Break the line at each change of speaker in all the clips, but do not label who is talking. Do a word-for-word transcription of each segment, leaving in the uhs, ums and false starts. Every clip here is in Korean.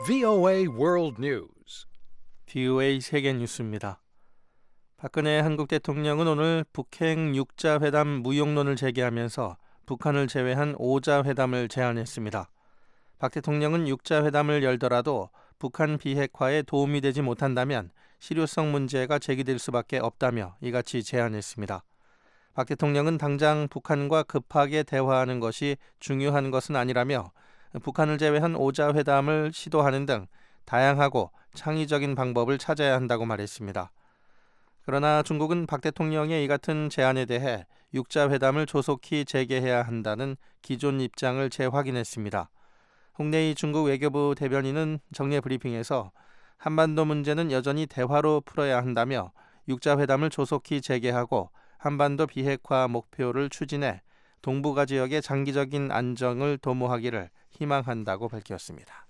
브이오에이 World News.
브이오에이 세계 뉴스입니다. 박근혜 한국 대통령은 오늘 북핵 육자 회담 무용론을 제기하면서 북한을 제외한 오자 회담을 제안했습니다. 박 대통령은 육자 회담을 열더라도 북한 비핵화에 도움이 되지 못한다면 실효성 문제가 제기될 수밖에 없다며 이같이 제안했습니다. 박 대통령은 당장 북한과 급하게 대화하는 것이 중요한 것은 아니라며 북한을 제외한 오자 회담을 시도하는 등 다양하고 창의적인 방법을 찾아야 한다고 말했습니다. 그러나 중국은 박 대통령의 이 같은 제안에 대해 육자 회담을 조속히 재개해야 한다는 기존 입장을 재확인했습니다. 홍내희 중국 외교부 대변인은 정례 브리핑에서 한반도 문제는 여전히 대화로 풀어야 한다며 육자 회담을 조속히 재개하고 한반도 비핵화 목표를 추진해 동북아 지역의 장기적인 안정을 도모하기를 희망한다고 밝혔습니다.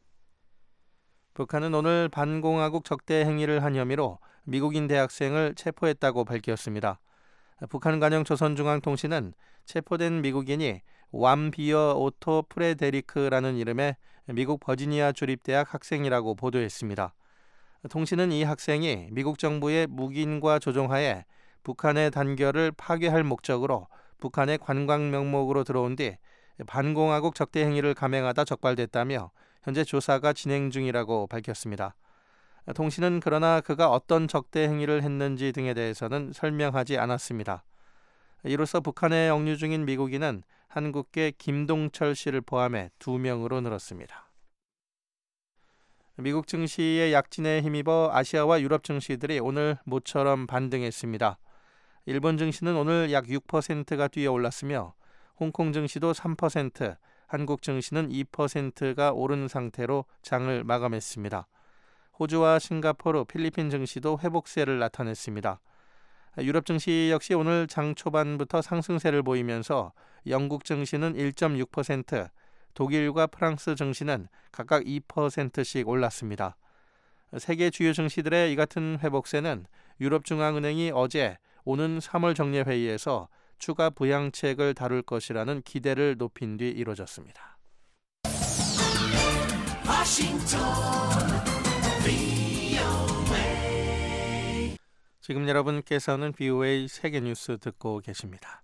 북한은 오늘 반공화국 적대 행위를 한 혐의로 미국인 대학생을 체포했다고 밝혔습니다. 북한 관영 조선중앙통신은 체포된 미국인이 왬비어 오토 프레데리크라는 이름의 미국 버지니아 주립대학 학생이라고 보도했습니다. 통신은 이 학생이 미국 정부의 묵인과 조종하에 북한의 단결을 파괴할 목적으로 북한의 관광 명목으로 들어온 뒤 반공화국 적대 행위를 감행하다 적발됐다며 현재 조사가 진행 중이라고 밝혔습니다. 통신은 그러나 그가 어떤 적대 행위를 했는지 등에 대해서는 설명하지 않았습니다. 이로써 북한에 억류 중인 미국인은 한국계 김동철 씨를 포함해 두 명으로 늘었습니다. 미국 증시의 약진에 힘입어 아시아와 유럽 증시들이 오늘 모처럼 반등했습니다. 일본 증시는 오늘 약 육 퍼센트가 뛰어 올랐으며 홍콩 증시도 삼 퍼센트, 한국 증시는 이 퍼센트가 오른 상태로 장을 마감했습니다. 호주와 싱가포르, 필리핀 증시도 회복세를 나타냈습니다. 유럽 증시 역시 오늘 장 초반부터 상승세를 보이면서 영국 증시는 일 점 육 퍼센트, 독일과 프랑스 증시는 각각 이 퍼센트씩 올랐습니다. 세계 주요 증시들의 이 같은 회복세는 유럽중앙은행이 어제 오는 삼월 정례회의에서 추가 부양책을 다룰 것이라는 기대를 높인 뒤 이루어졌습니다. 지금 여러분께서는 브이오에이 세계뉴스 듣고 계십니다.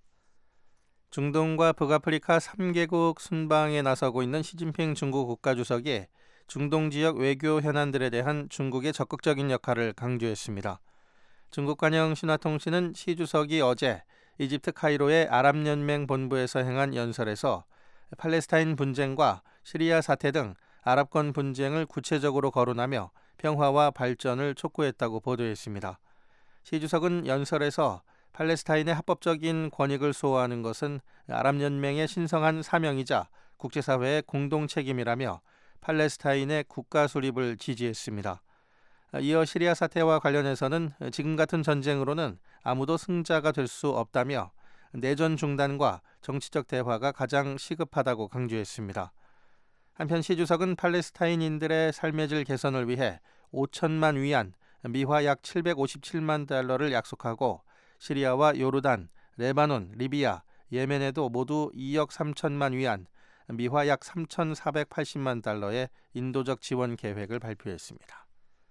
중동과 북아프리카 삼 개국 순방에 나서고 있는 시진핑 중국 국가주석이 중동 지역 외교 현안들에 대한 중국의 적극적인 역할을 강조했습니다. 중국 관영 신화통신은 시 주석이 어제 이집트 카이로의 아랍연맹 본부에서 행한 연설에서 팔레스타인 분쟁과 시리아 사태 등 아랍권 분쟁을 구체적으로 거론하며 평화와 발전을 촉구했다고 보도했습니다. 시 주석은 연설에서 팔레스타인의 합법적인 권익을 수호하는 것은 아랍연맹의 신성한 사명이자 국제사회의 공동 책임이라며 팔레스타인의 국가 수립을 지지했습니다. 이어 시리아 사태와 관련해서는 지금 같은 전쟁으로는 아무도 승자가 될 수 없다며 내전 중단과 정치적 대화가 가장 시급하다고 강조했습니다. 한편 시 주석은 팔레스타인인들의 삶의 질 개선을 위해 오천만 위안, 미화 약 칠백오십칠만 달러를 약속하고 시리아와 요르단, 레바논, 리비아, 예멘에도 모두 이억 삼천만 위안, 미화 약 삼천사백팔십만 달러의 인도적 지원 계획을 발표했습니다.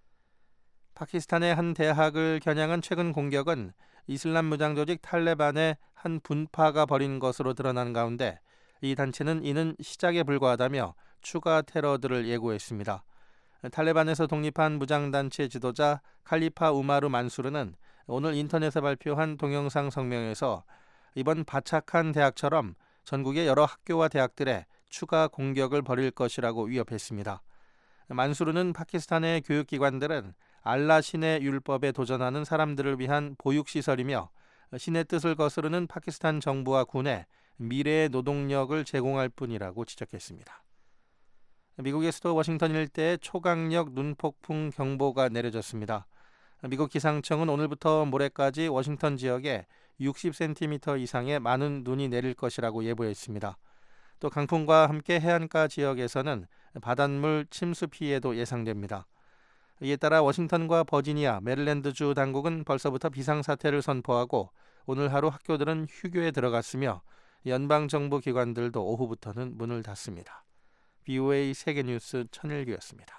파키스탄의 한 대학을 겨냥한 최근 공격은 이슬람 무장 조직 탈레반의 한 분파가 벌인 것으로 드러난 가운데 이 단체는 이는 시작에 불과하다며 추가 테러들을 예고했습니다. 탈레반에서 독립한 무장단체 지도자 칼리파 우마르 만수르는 오늘 인터넷에 발표한 동영상 성명에서 이번 바착한 대학처럼 전국의 여러 학교와 대학들에 추가 공격을 벌일 것이라고 위협했습니다. 만수르는 파키스탄의 교육기관들은 알라 신의 율법에 도전하는 사람들을 위한 보육시설이며 신의 뜻을 거스르는 파키스탄 정부와 군에 미래의 노동력을 제공할 뿐이라고 지적했습니다. 미국의 수도 워싱턴 일대에 초강력 눈폭풍 경보가 내려졌습니다. 미국 기상청은 오늘부터 모레까지 워싱턴 지역에 육십 센티미터 이상의 많은 눈이 내릴 것이라고 예보했습니다. 또 강풍과 함께 해안가 지역에서는 바닷물 침수 피해도 예상됩니다. 이에 따라 워싱턴과 버지니아, 메릴랜드주 당국은 벌써부터 비상사태를 선포하고 오늘 하루 학교들은 휴교에 들어갔으며 연방정부 기관들도 오후부터는 문을 닫습니다. 브이오에이 세계뉴스 천일규였습니다.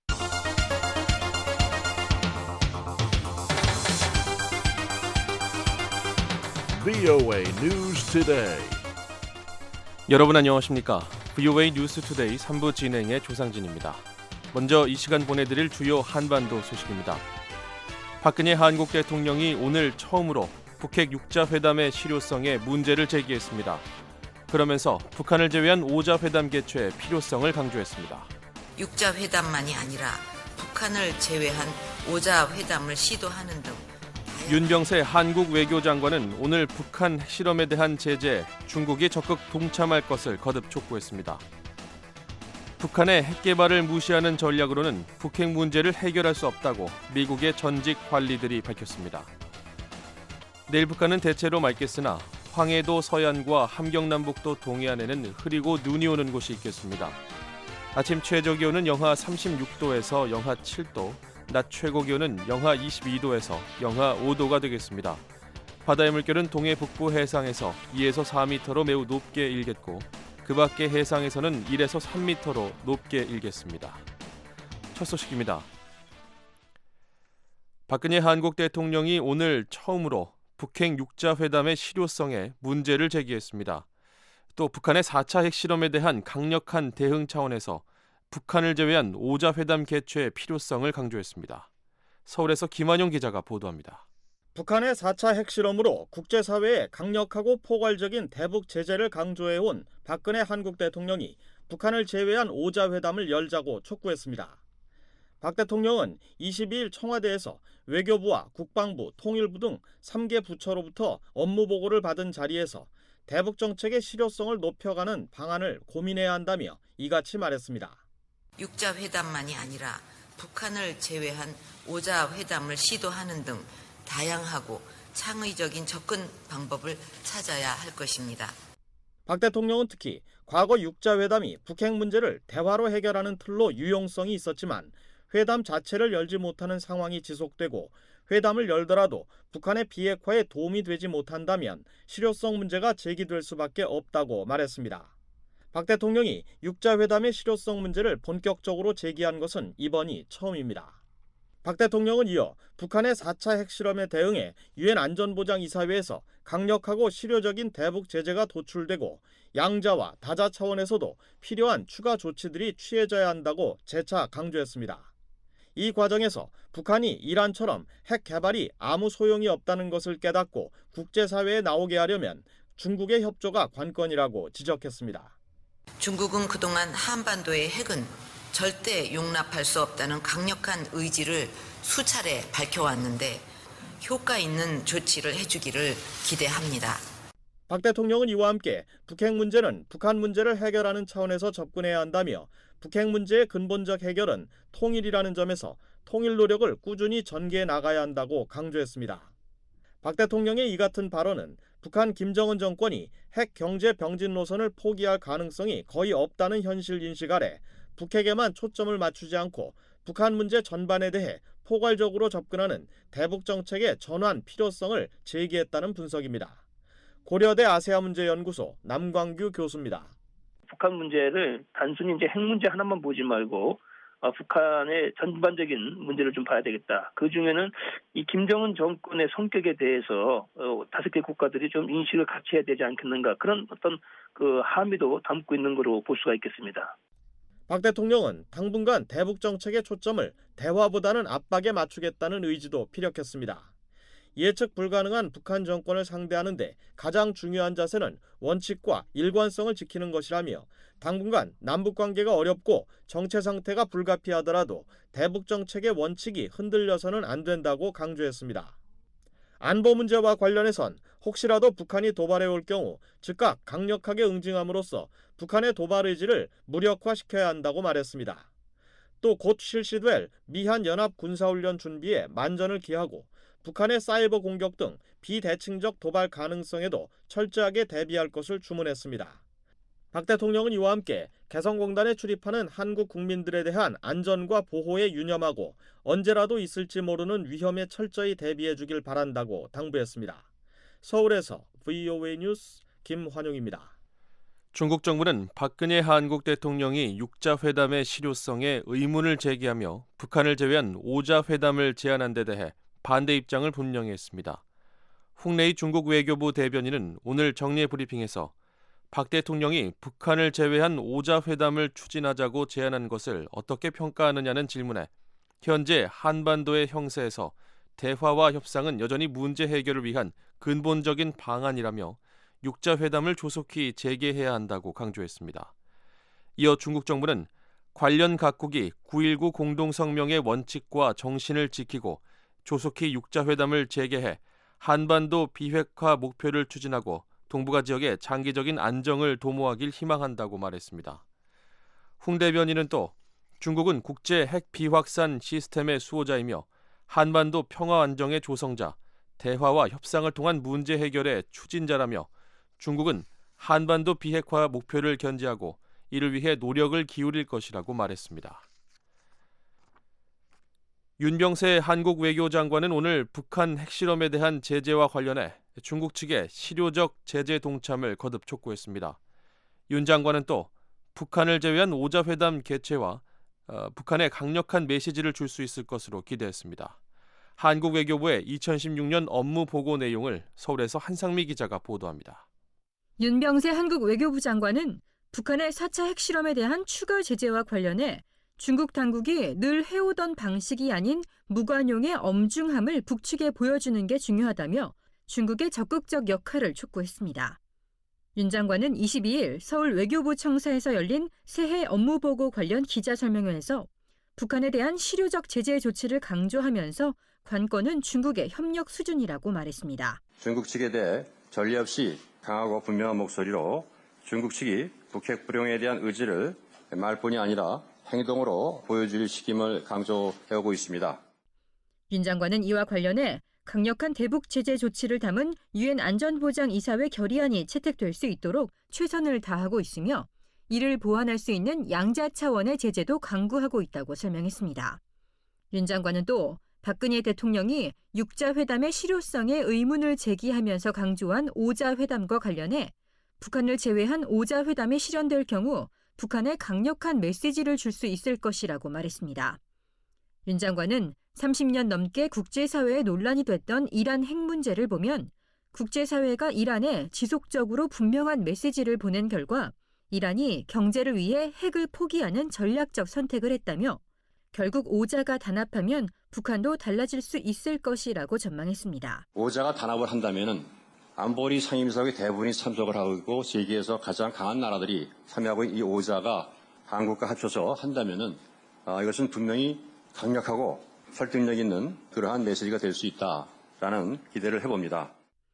브이오에이 News Today.
여러분 안녕하십니까? 브이오에이 뉴스 투데이 삼 부 진행의 조상진입니다. 먼저 이 시간 보내드릴 주요 한반도 소식입니다. 박근혜 한국 대통령이 오늘 처음으로 북핵 육자회담의 실효성에 문제를 제기했습니다. 그러면서 북한을 제외한 오자회담 개최의 필요성을 강조했습니다.
육자회담만이 아니라 북한을 제외한 오자회담을 시도하는 등
윤병세 한국 외교장관은 오늘 북한 핵실험에 대한 제재에 중국이 적극 동참할 것을 거듭 촉구했습니다. 북한의 핵개발을 무시하는 전략으로는 북핵 문제를 해결할 수 없다고 미국의 전직 관리들이 밝혔습니다. 내일 북한은 대체로 맑겠으나 황해도 서해안과 함경남북도 동해안에는 흐리고 눈이 오는 곳이 있겠습니다. 아침 최저기온은 영하 삼십육 도에서 영하 칠 도, 낮 최고기온은 영하 이십이 도에서 영하 오 도가 되겠습니다. 바다의 물결은 동해 북부 해상에서 이에서 사 미터로 매우 높게 일겠고 그 밖의 해상에서는 일에서 삼 미터로 높게 일겠습니다. 첫 소식입니다. 박근혜 한국 대통령이 오늘 처음으로 북핵 육자회담의 실효성에 문제를 제기했습니다. 또 북한의 사 차 핵실험에 대한 강력한 대응 차원에서 북한을 제외한 오자회담 개최의 필요성을 강조했습니다. 서울에서 김환용 기자가 보도합니다.
북한의 사 차 핵실험으로 국제사회에 강력하고 포괄적인 대북 제재를 강조해온 박근혜 한국 대통령이 북한을 제외한 오자회담을 열자고 촉구했습니다. 박 대통령은 이십이 일 청와대에서 외교부와 국방부, 통일부 등 삼 개 부처로부터 업무 보고를 받은 자리에서 대북 정책의 실효성을 높여가는 방안을 고민해야 한다며 이같이 말했습니다.
육자회담만이 아니라 북한을 제외한 오자회담을 시도하는 등 다양하고 창의적인 접근 방법을 찾아야 할 것입니다.
박 대통령은 특히 과거 육자회담이 북핵 문제를 대화로 해결하는 틀로 유용성이 있었지만 회담 자체를 열지 못하는 상황이 지속되고 회담을 열더라도 북한의 비핵화에 도움이 되지 못한다면 실효성 문제가 제기될 수밖에 없다고 말했습니다. 박 대통령이 육자회담의 실효성 문제를 본격적으로 제기한 것은 이번이 처음입니다. 박 대통령은 이어 북한의 사 차 핵실험에 대응해 유엔 안전보장이사회에서 강력하고 실효적인 대북 제재가 도출되고 양자와 다자 차원에서도 필요한 추가 조치들이 취해져야 한다고 재차 강조했습니다. 이 과정에서 북한이 이란처럼 핵 개발이 아무 소용이 없다는 것을 깨닫고 국제사회에 나오게 하려면 중국의 협조가 관건이라고 지적했습니다.
중국은 그동안 한반도의 핵은 절대 용납할 수 없다는 강력한 의지를 수차례 밝혀왔는데 효과 있는 조치를 해주기를 기대합니다.
박 대통령은 이와 함께 북핵 문제는 북한 문제를 해결하는 차원에서 접근해야 한다며 북핵 문제의 근본적 해결은 통일이라는 점에서 통일 노력을 꾸준히 전개해 나가야 한다고 강조했습니다. 박 대통령의 이 같은 발언은 북한 김정은 정권이 핵 경제 병진 노선을 포기할 가능성이 거의 없다는 현실 인식 아래 북핵에만 초점을 맞추지 않고 북한 문제 전반에 대해 포괄적으로 접근하는 대북 정책의 전환 필요성을 제기했다는 분석입니다. 고려대 아세아문제연구소 남광규 교수입니다.
북한 문제를 단순히 이제 핵 문제 하나만 보지 말고 어, 북한의 전반적인 문제를 좀 봐야 되겠다. 그 중에는 이 김정은 정권의 성격에 대해서 어, 다섯 개 국가들이 좀 인식을 같이 해야 되지 않겠는가, 그런 어떤 그 함의도 담고 있는 거로 볼 수가 있겠습니다.
박 대통령은 당분간 대북 정책의 초점을 대화보다는 압박에 맞추겠다는 의지도 피력했습니다. 예측 불가능한 북한 정권을 상대하는데 가장 중요한 자세는 원칙과 일관성을 지키는 것이라며 당분간 남북관계가 어렵고 정체 상태가 불가피하더라도 대북 정책의 원칙이 흔들려서는 안 된다고 강조했습니다. 안보 문제와 관련해선 혹시라도 북한이 도발해올 경우 즉각 강력하게 응징함으로써 북한의 도발 의지를 무력화시켜야 한다고 말했습니다. 또 곧 실시될 미한 연합 군사훈련 준비에 만전을 기하고 북한의 사이버 공격 등 비대칭적 도발 가능성에도 철저하게 대비할 것을 주문했습니다. 박 대통령은 이와 함께 개성공단에 출입하는 한국 국민들에 대한 안전과 보호에 유념하고 언제라도 있을지 모르는 위험에 철저히 대비해 주길 바란다고 당부했습니다. 서울에서 브이오에이 뉴스 김환용입니다.
중국 정부는 박근혜 한국 대통령이 육자 회담의 실효성에 의문을 제기하며 북한을 제외한 오자 회담을 제안한 데 대해 반대 입장을 분명히 했습니다. 홍래희 중국 외교부 대변인은 오늘 정례 브리핑에서 박 대통령이 북한을 제외한 오자 회담을 추진하자고 제안한 것을 어떻게 평가하느냐는 질문에 현재 한반도의 형세에서 대화와 협상은 여전히 문제 해결을 위한 근본적인 방안이라며 육자 회담을 조속히 재개해야 한다고 강조했습니다. 이어 중국 정부는 관련 각국이 구일구 공동성명의 원칙과 정신을 지키고 조속히 육자 회담을 재개해 한반도 비핵화 목표를 추진하고 동북아 지역의 장기적인 안정을 도모하길 희망한다고 말했습니다. 홍 대변인은 또 중국은 국제 핵 비확산 시스템의 수호자이며 한반도 평화 안정의 조성자, 대화와 협상을 통한 문제 해결의 추진자라며 중국은 한반도 비핵화 목표를 견지하고 이를 위해 노력을 기울일 것이라고 말했습니다. 윤병세 한국 외교장관은 오늘 북한 핵실험에 대한 제재와 관련해 중국 측에 실효적 제재 동참을 거듭 촉구했습니다. 윤 장관은 또 북한을 제외한 오자 회담 개최와 어, 북한에 강력한 메시지를 줄 수 있을 것으로 기대했습니다. 한국 외교부의 이천십육 년 업무 보고 내용을 서울에서 한상미 기자가 보도합니다.
윤병세 한국 외교부 장관은 북한의 사 차 핵실험에 대한 추가 제재와 관련해 중국 당국이 늘 해오던 방식이 아닌 무관용의 엄중함을 북측에 보여주는 게 중요하다며 중국의 적극적 역할을 촉구했습니다. 윤 장관은 이십이 일 서울 외교부 청사에서 열린 새해 업무보고 관련 기자설명회에서 북한에 대한 실효적 제재 조치를 강조하면서 관건은 중국의 협력 수준이라고 말했습니다.
중국 측에 대해 전례 없이 강하고 분명한 목소리로 중국 측이 북핵 불용에 대한 의지를 말뿐이 아니라 행동으로 보여줄 시김을 강조해오고 있습니다.
윤 장관은 이와 관련해 강력한 대북 제재 조치를 담은 유엔 안전보장이사회 결의안이 채택될 수 있도록 최선을 다하고 있으며 이를 보완할 수 있는 양자 차원의 제재도 강구하고 있다고 설명했습니다. 윤 장관은 또 박근혜 대통령이 육자 회담의 실효성에 의문을 제기하면서 강조한 오자 회담과 관련해 북한을 제외한 오자 회담이 실현될 경우 북한에 강력한 메시지를 줄 수 있을 것이라고 말했습니다. 윤 장관은 삼십 년 넘게 국제사회에 논란이 됐던 이란 핵 문제를 보면 국제사회가 이란에 지속적으로 분명한 메시지를 보낸 결과 이란이 경제를 위해 핵을 포기하는 전략적 선택을 했다며 결국 오자가 단합하면 북한도 달라질 수 있을 것이라고 전망했습니다.
오자가 단합을 한다면 안보리 상임위원회 대부분이 참석을 하고 있고 세계에서 가장 강한 나라들이 참여하고 있는 이 오자가 한국과 합쳐서 한다면 어, 이것은 분명히 강력하고 설득력 있는 그러한 메시지가 될 수 있다라는 기대를 해봅니다.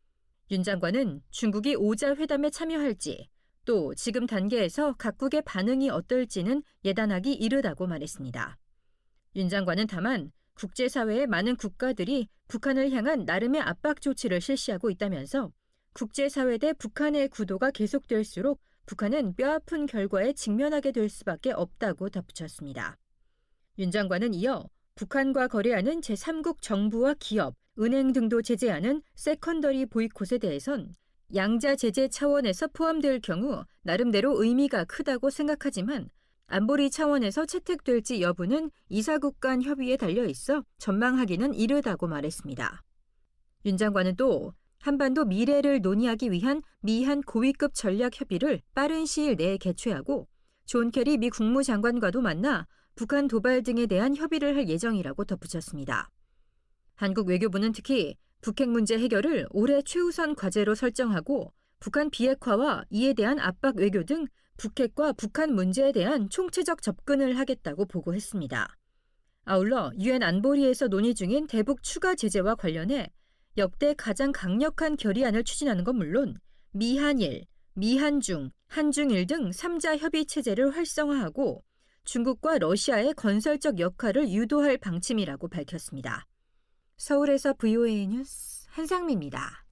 윤 장관은 중국이 오자 회담에 참여할지 또 지금 단계에서 각국의 반응이 어떨지는 예단하기 이르다고 말했습니다. 윤 장관은 다만 국제사회의 많은 국가들이 북한을 향한 나름의 압박 조치를 실시하고 있다면서 국제사회 대 북한의 구도가 계속될수록 북한은 뼈아픈 결과에 직면하게 될 수밖에 없다고 덧붙였습니다. 윤 장관은 이어 북한과 거래하는 제삼국 정부와 기업, 은행 등도 제재하는 세컨더리 보이콧에 대해선 양자 제재 차원에서 포함될 경우 나름대로 의미가 크다고 생각하지만 안보리 차원에서 채택될지 여부는 이사국 간 협의에 달려 있어 전망하기는 이르다고 말했습니다. 윤 장관은 또 한반도 미래를 논의하기 위한 미한 고위급 전략 협의를 빠른 시일 내에 개최하고 존 케리 미 국무장관과도 만나 북한 도발 등에 대한 협의를 할 예정이라고 덧붙였습니다. 한국 외교부는 특히 북핵 문제 해결을 올해 최우선 과제로 설정하고 북한 비핵화와 이에 대한 압박 외교 등 북핵과 북한 문제에 대한 총체적 접근을 하겠다고 보고했습니다. 아울러 유엔 안보리에서 논의 중인 대북 추가 제재와 관련해 역대 가장 강력한 결의안을 추진하는 건 물론 미한일, 미한중, 한중일 등 삼자 협의 체제를 활성화하고 중국과 러시아의 건설적 역할을 유도할 방침이라고 밝혔습니다. 서울에서 브이오에이 뉴스 한상미입니다.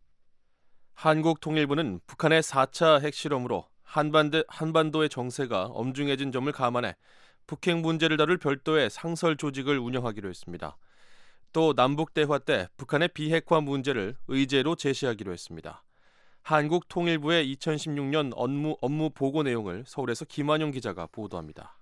한국통일부는 북한의 사 차 핵실험으로 한반도, 한반도의 정세가 엄중해진 점을 감안해 북핵 문제를 다룰 별도의 상설 조직을 운영하기로 했습니다. 또 남북 대화 때 북한의 비핵화 문제를 의제로 제시하기로 했습니다. 한국통일부의 이천십육 년 업무, 업무 보고 내용을 서울에서 김환용 기자가 보도합니다.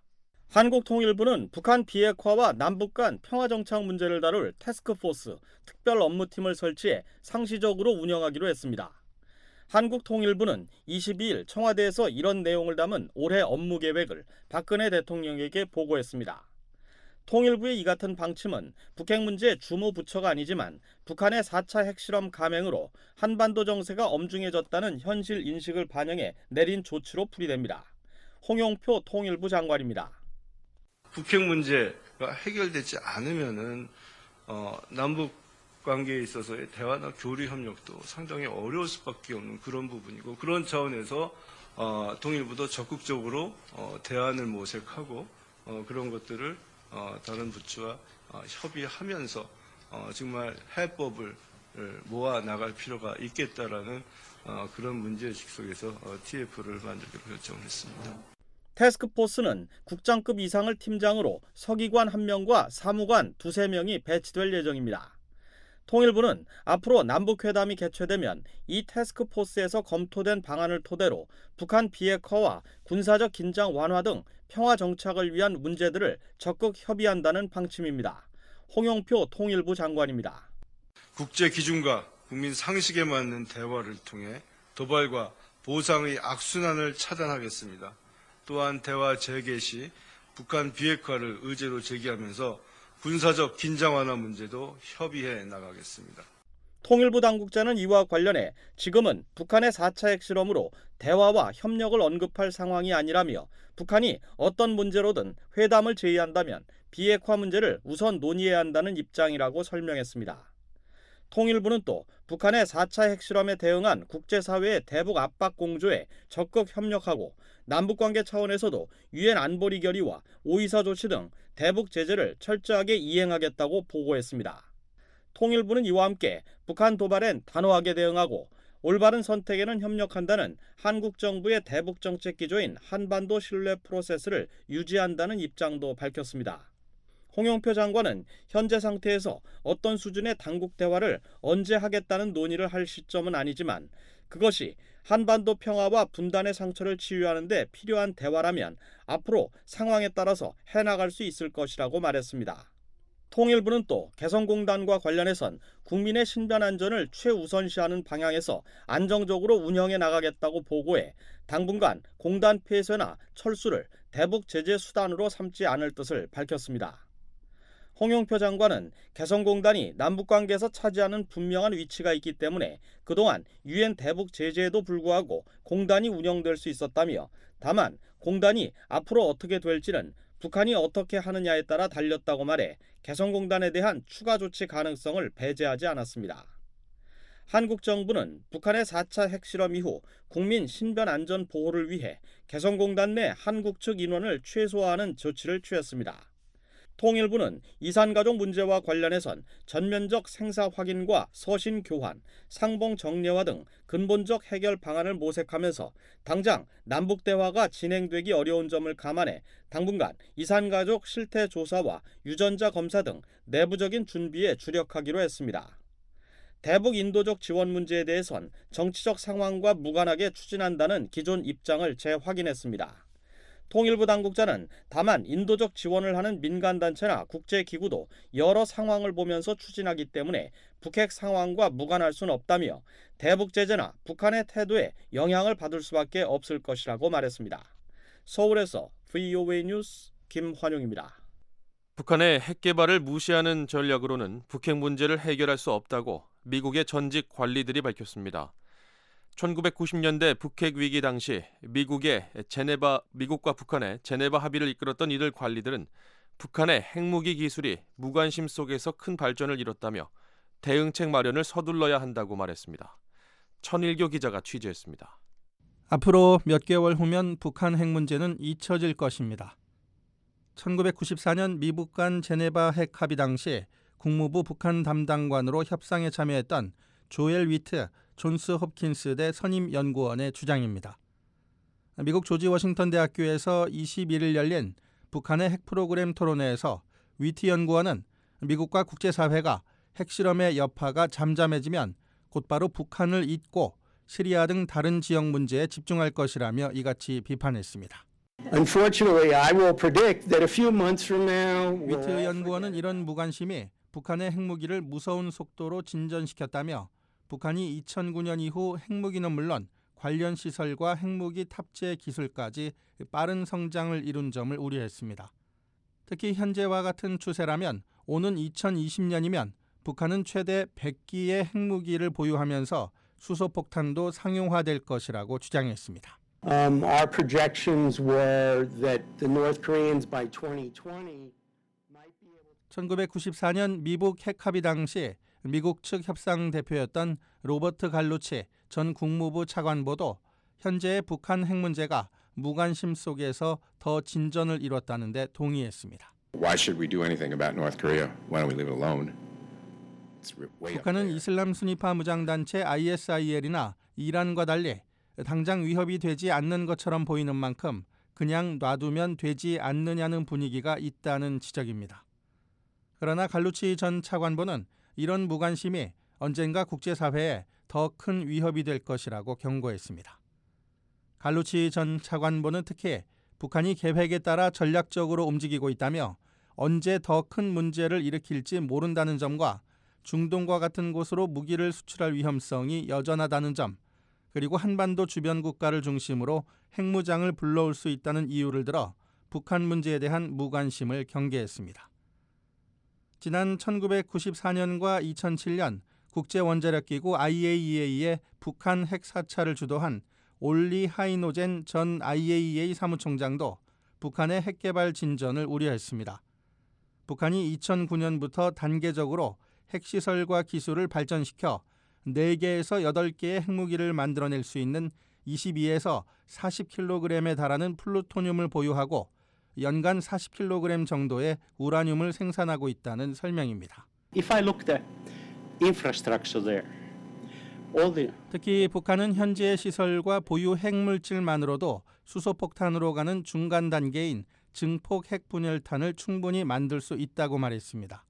한국통일부는 북한 비핵화와 남북 간 평화정착 문제를 다룰 태스크포스 특별 업무팀을 설치해 상시적으로 운영하기로 했습니다. 한국통일부는 이십이일 청와대에서 이런 내용을 담은 올해 업무 계획을 박근혜 대통령에게 보고했습니다. 통일부의 이 같은 방침은 북핵 문제 주무 부처가 아니지만 북한의 사 차 핵실험 감행으로 한반도 정세가 엄중해졌다는 현실 인식을 반영해 내린 조치로 풀이됩니다. 홍영표 통일부 장관입니다.
북핵 문제가 해결되지 않으면은 어, 남북 관계에 있어서의 대화나 교류 협력도 상당히 어려울 수밖에 없는 그런 부분이고, 그런 차원에서 어, 통일부도 적극적으로 어, 대안을 모색하고 어, 그런 것들을 어, 다른 부처와 어, 협의하면서 어, 정말 해법을 모아 나갈 필요가 있겠다라는 어, 그런 문제의식 속에서 어, 티에프를 만들기로 결정을 했습니다.
태스크포스는 국장급 이상을 팀장으로 서기관 한 명과 사무관 두세 명이 배치될 예정입니다. 통일부는 앞으로 남북회담이 개최되면 이 태스크포스에서 검토된 방안을 토대로 북한 비핵화와 군사적 긴장 완화 등 평화 정착을 위한 문제들을 적극 협의한다는 방침입니다. 홍영표 통일부 장관입니다.
국제 기준과 국민 상식에 맞는 대화를 통해 도발과 보상의 악순환을 차단하겠습니다. 또한 대화 재개 시 북한 비핵화를 의제로 제기하면서 군사적 긴장 완화 문제도 협의해 나가겠습니다.
통일부 당국자는 이와 관련해 지금은 북한의 사 차 핵실험으로 대화와 협력을 언급할 상황이 아니라며 북한이 어떤 문제로든 회담을 제의한다면 비핵화 문제를 우선 논의해야 한다는 입장이라고 설명했습니다. 통일부는 또 북한의 사 차 핵실험에 대응한 국제사회의 대북 압박 공조에 적극 협력하고 남북관계 차원에서도 유엔 안보리 결의와 오이사 조치 등 대북 제재를 철저하게 이행하겠다고 보고했습니다. 통일부는 이와 함께 북한 도발엔 단호하게 대응하고 올바른 선택에는 협력한다는 한국 정부의 대북 정책 기조인 한반도 신뢰 프로세스를 유지한다는 입장도 밝혔습니다. 홍영표 장관은 현재 상태에서 어떤 수준의 당국 대화를 언제 하겠다는 논의를 할 시점은 아니지만 그것이 한반도 평화와 분단의 상처를 치유하는 데 필요한 대화라면 앞으로 상황에 따라서 해나갈 수 있을 것이라고 말했습니다. 통일부는 또 개성공단과 관련해선 국민의 신변 안전을 최우선시하는 방향에서 안정적으로 운영해 나가겠다고 보고해 당분간 공단 폐쇄나 철수를 대북 제재 수단으로 삼지 않을 뜻을 밝혔습니다. 홍영표 장관은 개성공단이 남북관계에서 차지하는 분명한 위치가 있기 때문에 그동안 유엔 대북 제재에도 불구하고 공단이 운영될 수 있었다며 다만 공단이 앞으로 어떻게 될지는 북한이 어떻게 하느냐에 따라 달렸다고 말해 개성공단에 대한 추가 조치 가능성을 배제하지 않았습니다. 한국 정부는 북한의 사 차 핵실험 이후 국민 신변 안전 보호를 위해 개성공단 내 한국 측 인원을 최소화하는 조치를 취했습니다. 통일부는 이산가족 문제와 관련해선 전면적 생사 확인과 서신 교환, 상봉 정례화 등 근본적 해결 방안을 모색하면서 당장 남북 대화가 진행되기 어려운 점을 감안해 당분간 이산가족 실태 조사와 유전자 검사 등 내부적인 준비에 주력하기로 했습니다. 대북 인도적 지원 문제에 대해선 정치적 상황과 무관하게 추진한다는 기존 입장을 재확인했습니다. 통일부 당국자는 다만 인도적 지원을 하는 민간단체나 국제기구도 여러 상황을 보면서 추진하기 때문에 북핵 상황과 무관할 수는 없다며 대북 제재나 북한의 태도에 영향을 받을 수밖에 없을 것이라고 말했습니다. 서울에서 브이오에이 뉴스 김환용입니다.
북한의 핵 개발을 무시하는 전략으로는 북핵 문제를 해결할 수 없다고 미국의 전직 관리들이 밝혔습니다. 천구백구십 년대 북핵 위기 당시 미국의 제네바, 미국과 북한의 제네바 합의를 이끌었던 이들 관리들은 북한의 핵무기 기술이 무관심 속에서 큰 발전을 이뤘다며 대응책 마련을 서둘러야 한다고 말했습니다. 천일교 기자가 취재했습니다.
앞으로 몇 개월 후면 북한 핵 문제는 잊혀질 것입니다. 천구백구십사 년 미북 간 제네바 핵 합의 당시 국무부 북한 담당관으로 협상에 참여했던 조엘 위트 존스 홉킨스대 선임연구원의 주장입니다. 미국 조지 워싱턴 대학교에서 이십일 일 열린 북한의 핵 프로그램 토론회에서 위트 연구원은 미국과 국제사회가 핵실험의 여파가 잠잠해지면 곧바로 북한을 잊고 시리아 등 다른 지역 문제에 집중할 것이라며 이같이 비판했습니다.
Unfortunately, I will predict that a few months from now,
위트 연구원은 이런 무관심이 북한의 핵무기를 무서운 속도로 진전시켰다며 북한이 이천구 년 이후 핵무기는 물론 관련 시설과 핵무기 탑재 기술까지 빠른 성장을 이룬 점을 우려했습니다. 특히 현재와 같은 추세라면 오는 이천이십 년이면 북한은 최대 백 기의 핵무기를 보유하면서 수소폭탄도 상용화될 것이라고 주장했습니다.
Um, our projections were that the North Koreans by twenty twenty might be able to...
천구백구십사 년 미북 핵합의 당시 미국 측 협상 대표였던 로버트 갈루치 전 국무부 차관보도 현재의 북한 핵 문제가 무관심 속에서 더 진전을 이뤘다는 데 동의했습니다.
Why should we do anything about North Korea? Why don't we leave it alone?
북한은 이슬람 순위파 무장단체 아이에스아이엘이나 이란과 달리 당장 위협이 되지 않는 것처럼 보이는 만큼 그냥 놔두면 되지 않느냐는 분위기가 있다는 지적입니다. 그러나 갈루치 전 차관보는 이런 무관심이 언젠가 국제사회에 더 큰 위협이 될 것이라고 경고했습니다. 갈루치 전 차관보는 특히 북한이 계획에 따라 전략적으로 움직이고 있다며 언제 더 큰 문제를 일으킬지 모른다는 점과 중동과 같은 곳으로 무기를 수출할 위험성이 여전하다는 점, 그리고 한반도 주변 국가를 중심으로 핵무장을 불러올 수 있다는 이유를 들어 북한 문제에 대한 무관심을 경계했습니다. 지난 천구백구십사 년과 이천칠 년 국제원자력기구 아이에이이에이의 북한 핵 사찰을 주도한 올리 하이노젠 전 아이에이이에이 사무총장도 북한의 핵개발 진전을 우려했습니다. 북한이 이천구 년부터 단계적으로 핵시설과 기술을 발전시켜 네 개에서 여덟 개의 핵무기를 만들어낼 수 있는 이십이에서 사십 킬로그램에 달하는 플루토늄을 보유하고 연간 사십 킬로그램 정도의 우라늄을 생산하고 있다는 설명입니다.
If I look at infrastructure there, all the...
특히 북한은 현재의 시설과 보유 핵물질만으로도 수소폭탄으로 가는 중간 단계인 증폭 핵분열탄을 충분히 만들 수 있다고 말했습니다.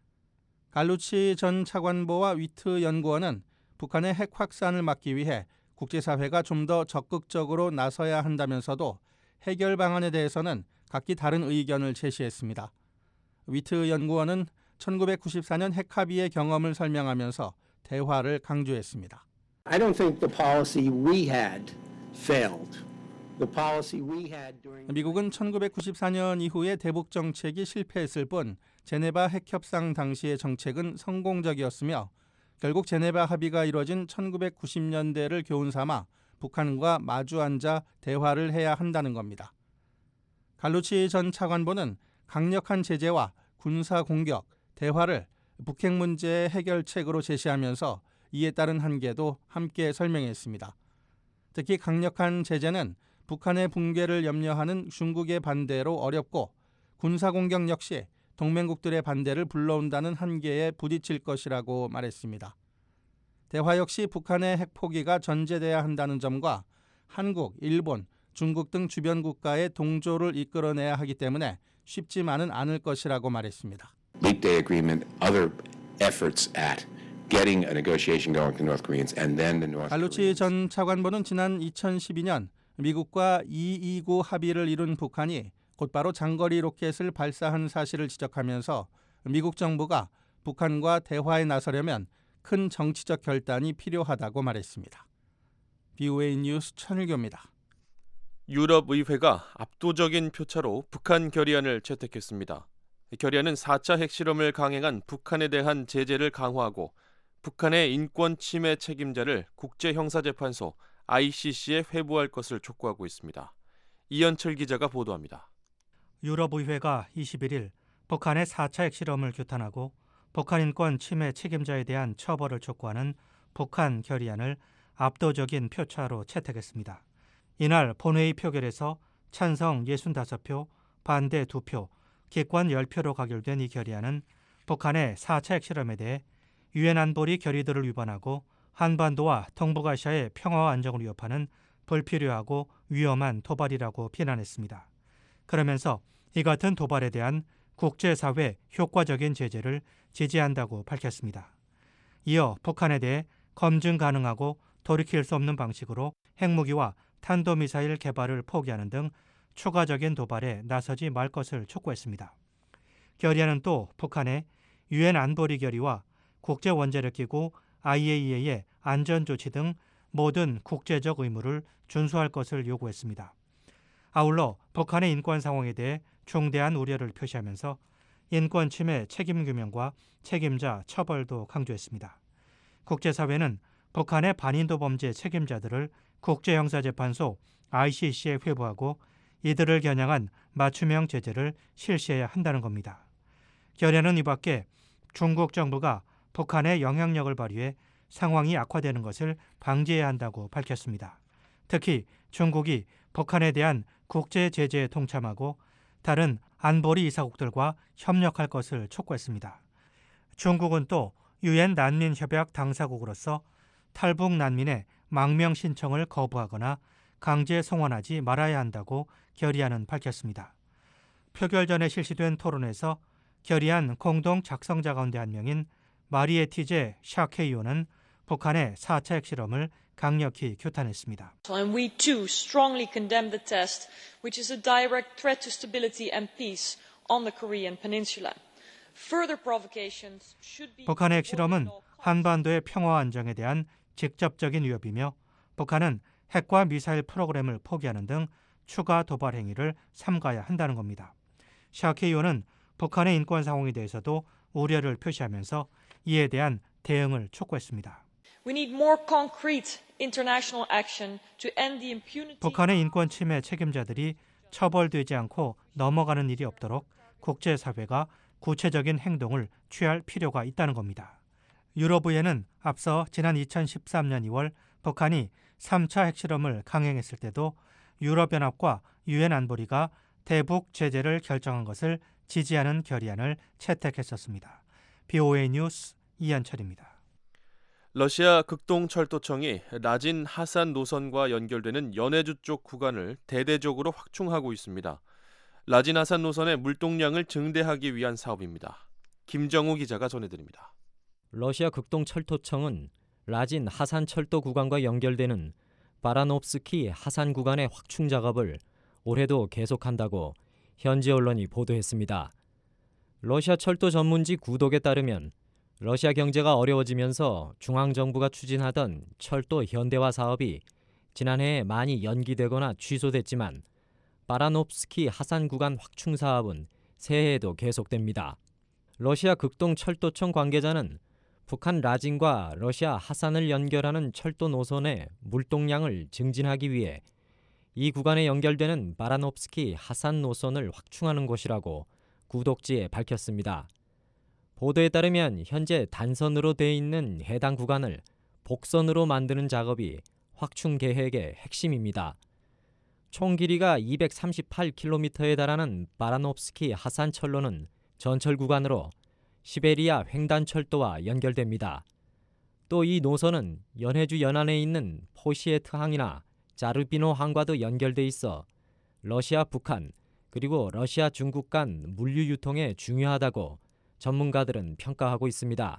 갈루치 전 차관보와 위트 연구원은 북한의 핵 확산을 막기 위해 국제사회가 좀 더 적극적으로 나서야 한다면서도 해결 방안에 대해서는 각기 다른 의견을 제시했습니다. 위트 연구원은 천구백구십사 년 핵합의의 경험을 설명하면서 대화를 강조했습니다.
I don't think the policy we had failed. The policy we had during...
미국은 천구백구십사 년 이후에 대북 정책이 실패했을 뿐 제네바 핵협상 당시의 정책은 성공적이었으며 결국 제네바 합의가 이뤄진 천구백구십 년대를 교훈 삼아 북한과 마주 앉아 대화를 해야 한다는 겁니다. 갈루치 전 차관보는 강력한 제재와 군사 공격, 대화를 북핵 문제의 해결책으로 제시하면서 이에 따른 한계도 함께 설명했습니다. 특히 강력한 제재는 북한의 붕괴를 염려하는 중국의 반대로 어렵고 군사 공격 역시 동맹국들의 반대를 불러온다는 한계에 부딪힐 것이라고 말했습니다. 대화 역시 북한의 핵 포기가 전제돼야 한다는 점과 한국, 일본, 중국 등 주변 국가의 동조를 이끌어내야 하기 때문에 쉽지만은 않을 것이라고 말했습니다.
Leap Day Agreement, other efforts at getting a negotiation going with the North Koreans, and then the North
갈루치 전 차관보는 지난 이천십이 년 미국과 이백이십구 합의를 이룬 북한이 곧바로 장거리 로켓을 발사한 사실을 지적하면서 미국 정부가 북한과 대화에 나서려면 큰 정치적 결단이 필요하다고 말했습니다. 비오에이 뉴스 천일교입니다.
유럽의회가 압도적인 표차로 북한 결의안을 채택했습니다. 결의안은 사 차 핵실험을 강행한 북한에 대한 제재를 강화하고 북한의 인권 침해 책임자를 국제형사재판소 아이씨씨에 회부할 것을 촉구하고 있습니다. 이현철 기자가 보도합니다.
유럽의회가 이십일 일 북한의 사 차 핵실험을 규탄하고 북한 인권 침해 책임자에 대한 처벌을 촉구하는 북한 결의안을 압도적인 표차로 채택했습니다. 이날 본회의 표결에서 찬성 육십오 표, 반대 두 표, 기권 십 표로 가결된 이 결의안은 북한의 사 차 핵실험에 대해 유엔 안보리 결의들을 위반하고 한반도와 동북아시아의 평화와 안정을 위협하는 불필요하고 위험한 도발이라고 비난했습니다. 그러면서 이 같은 도발에 대한 국제사회 효과적인 제재를 지지한다고 밝혔습니다. 이어 북한에 대해 검증 가능하고 돌이킬 수 없는 방식으로 핵무기와 탄도미사일 개발을 포기하는 등 추가적인 도발에 나서지 말 것을 촉구했습니다. 결의안은 또 북한의 유엔 안보리 결의와 국제원자력기구 아이에이이에이의 안전조치 등 모든 국제적 의무를 준수할 것을 요구했습니다. 아울러 북한의 인권 상황에 대해 중대한 우려를 표시하면서 인권 침해 책임 규명과 책임자 처벌도 강조했습니다. 국제사회는 북한의 반인도 범죄 책임자들을 국제형사재판소 아이씨씨에 회부하고 이들을 겨냥한 맞춤형 제재를 실시해야 한다는 겁니다. 결의안은 이 밖에 중국 정부가 북한의 영향력을 발휘해 상황이 악화되는 것을 방지해야 한다고 밝혔습니다. 특히 중국이 북한에 대한 국제 제재에 동참하고 다른 안보리 이사국들과 협력할 것을 촉구했습니다. 중국은 또 유엔 난민협약 당사국으로서 탈북 난민의 망명 신청을 거부하거나 강제 송환하지 말아야 한다고 결의안은 밝혔습니다. 표결 전에 실시된 토론에서 결의안 공동 작성자 가운데 한 명인 마리에티제 샤케이오는 북한의 사 차 핵실험을 강력히 규탄했습니다.
And we too strongly condemn the test, which is a direct threat to stability and peace on the Korean peninsula. Further provocations should be
북한의 핵실험은 한반도의 평화와 안정에 대한 직접적인 위협이며 북한은 핵과 미사일 프로그램을 포기하는 등 추가 도발 행위를 삼가야 한다는 겁니다. 샤케이오는 북한의 인권 상황에 대해서도 우려를 표시하면서 이에 대한 대응을 촉구했습니다.
We need more concrete international action to end the impunity.
북한의 인권 침해 책임자들이 처벌되지 않고 넘어가는 일이 없도록 국제사회가 구체적인 행동을 취할 필요가 있다는 겁니다. 유럽의회는 앞서 지난 이천십삼 년 이월 북한이 삼 차 핵실험을 강행했을 때도 유럽연합과 유엔 안보리가 대북 제재를 결정한 것을 지지하는 결의안을 채택했었습니다. 비오에이 뉴스 이한철입니다.
러시아 극동철도청이 라진 하산 노선과 연결되는 연해주 쪽 구간을 대대적으로 확충하고 있습니다. 라진 하산 노선의 물동량을 증대하기 위한 사업입니다. 김정우 기자가 전해드립니다.
러시아 극동철도청은 라진 하산 철도 구간과 연결되는 바라노프스키 하산 구간의 확충 작업을 올해도 계속한다고 현지 언론이 보도했습니다. 러시아 철도 전문지 구독에 따르면 러시아 경제가 어려워지면서 중앙정부가 추진하던 철도 현대화 사업이 지난해에 많이 연기되거나 취소됐지만 바라노프스키 하산 구간 확충 사업은 새해에도 계속됩니다. 러시아 극동철도청 관계자는 북한 라진과 러시아 하산을 연결하는 철도 노선의 물동량을 증진하기 위해 이 구간에 연결되는 바라노프스키 하산 노선을 확충하는 것이라고 구독지에 밝혔습니다. 보도에 따르면 현재 단선으로 돼 있는 해당 구간을 복선으로 만드는 작업이 확충 계획의 핵심입니다. 총 길이가 이백삼십팔 킬로미터에 달하는 바라노프스키 하산 철로는 전철 구간으로 시베리아 횡단철도와 연결됩니다. 또 이 노선은 연해주 연안에 있는 포시에트 항이나 자르비노 항과도 연결돼 있어 러시아, 북한, 그리고 러시아, 중국 간 물류 유통에 중요하다고 전문가들은 평가하고 있습니다.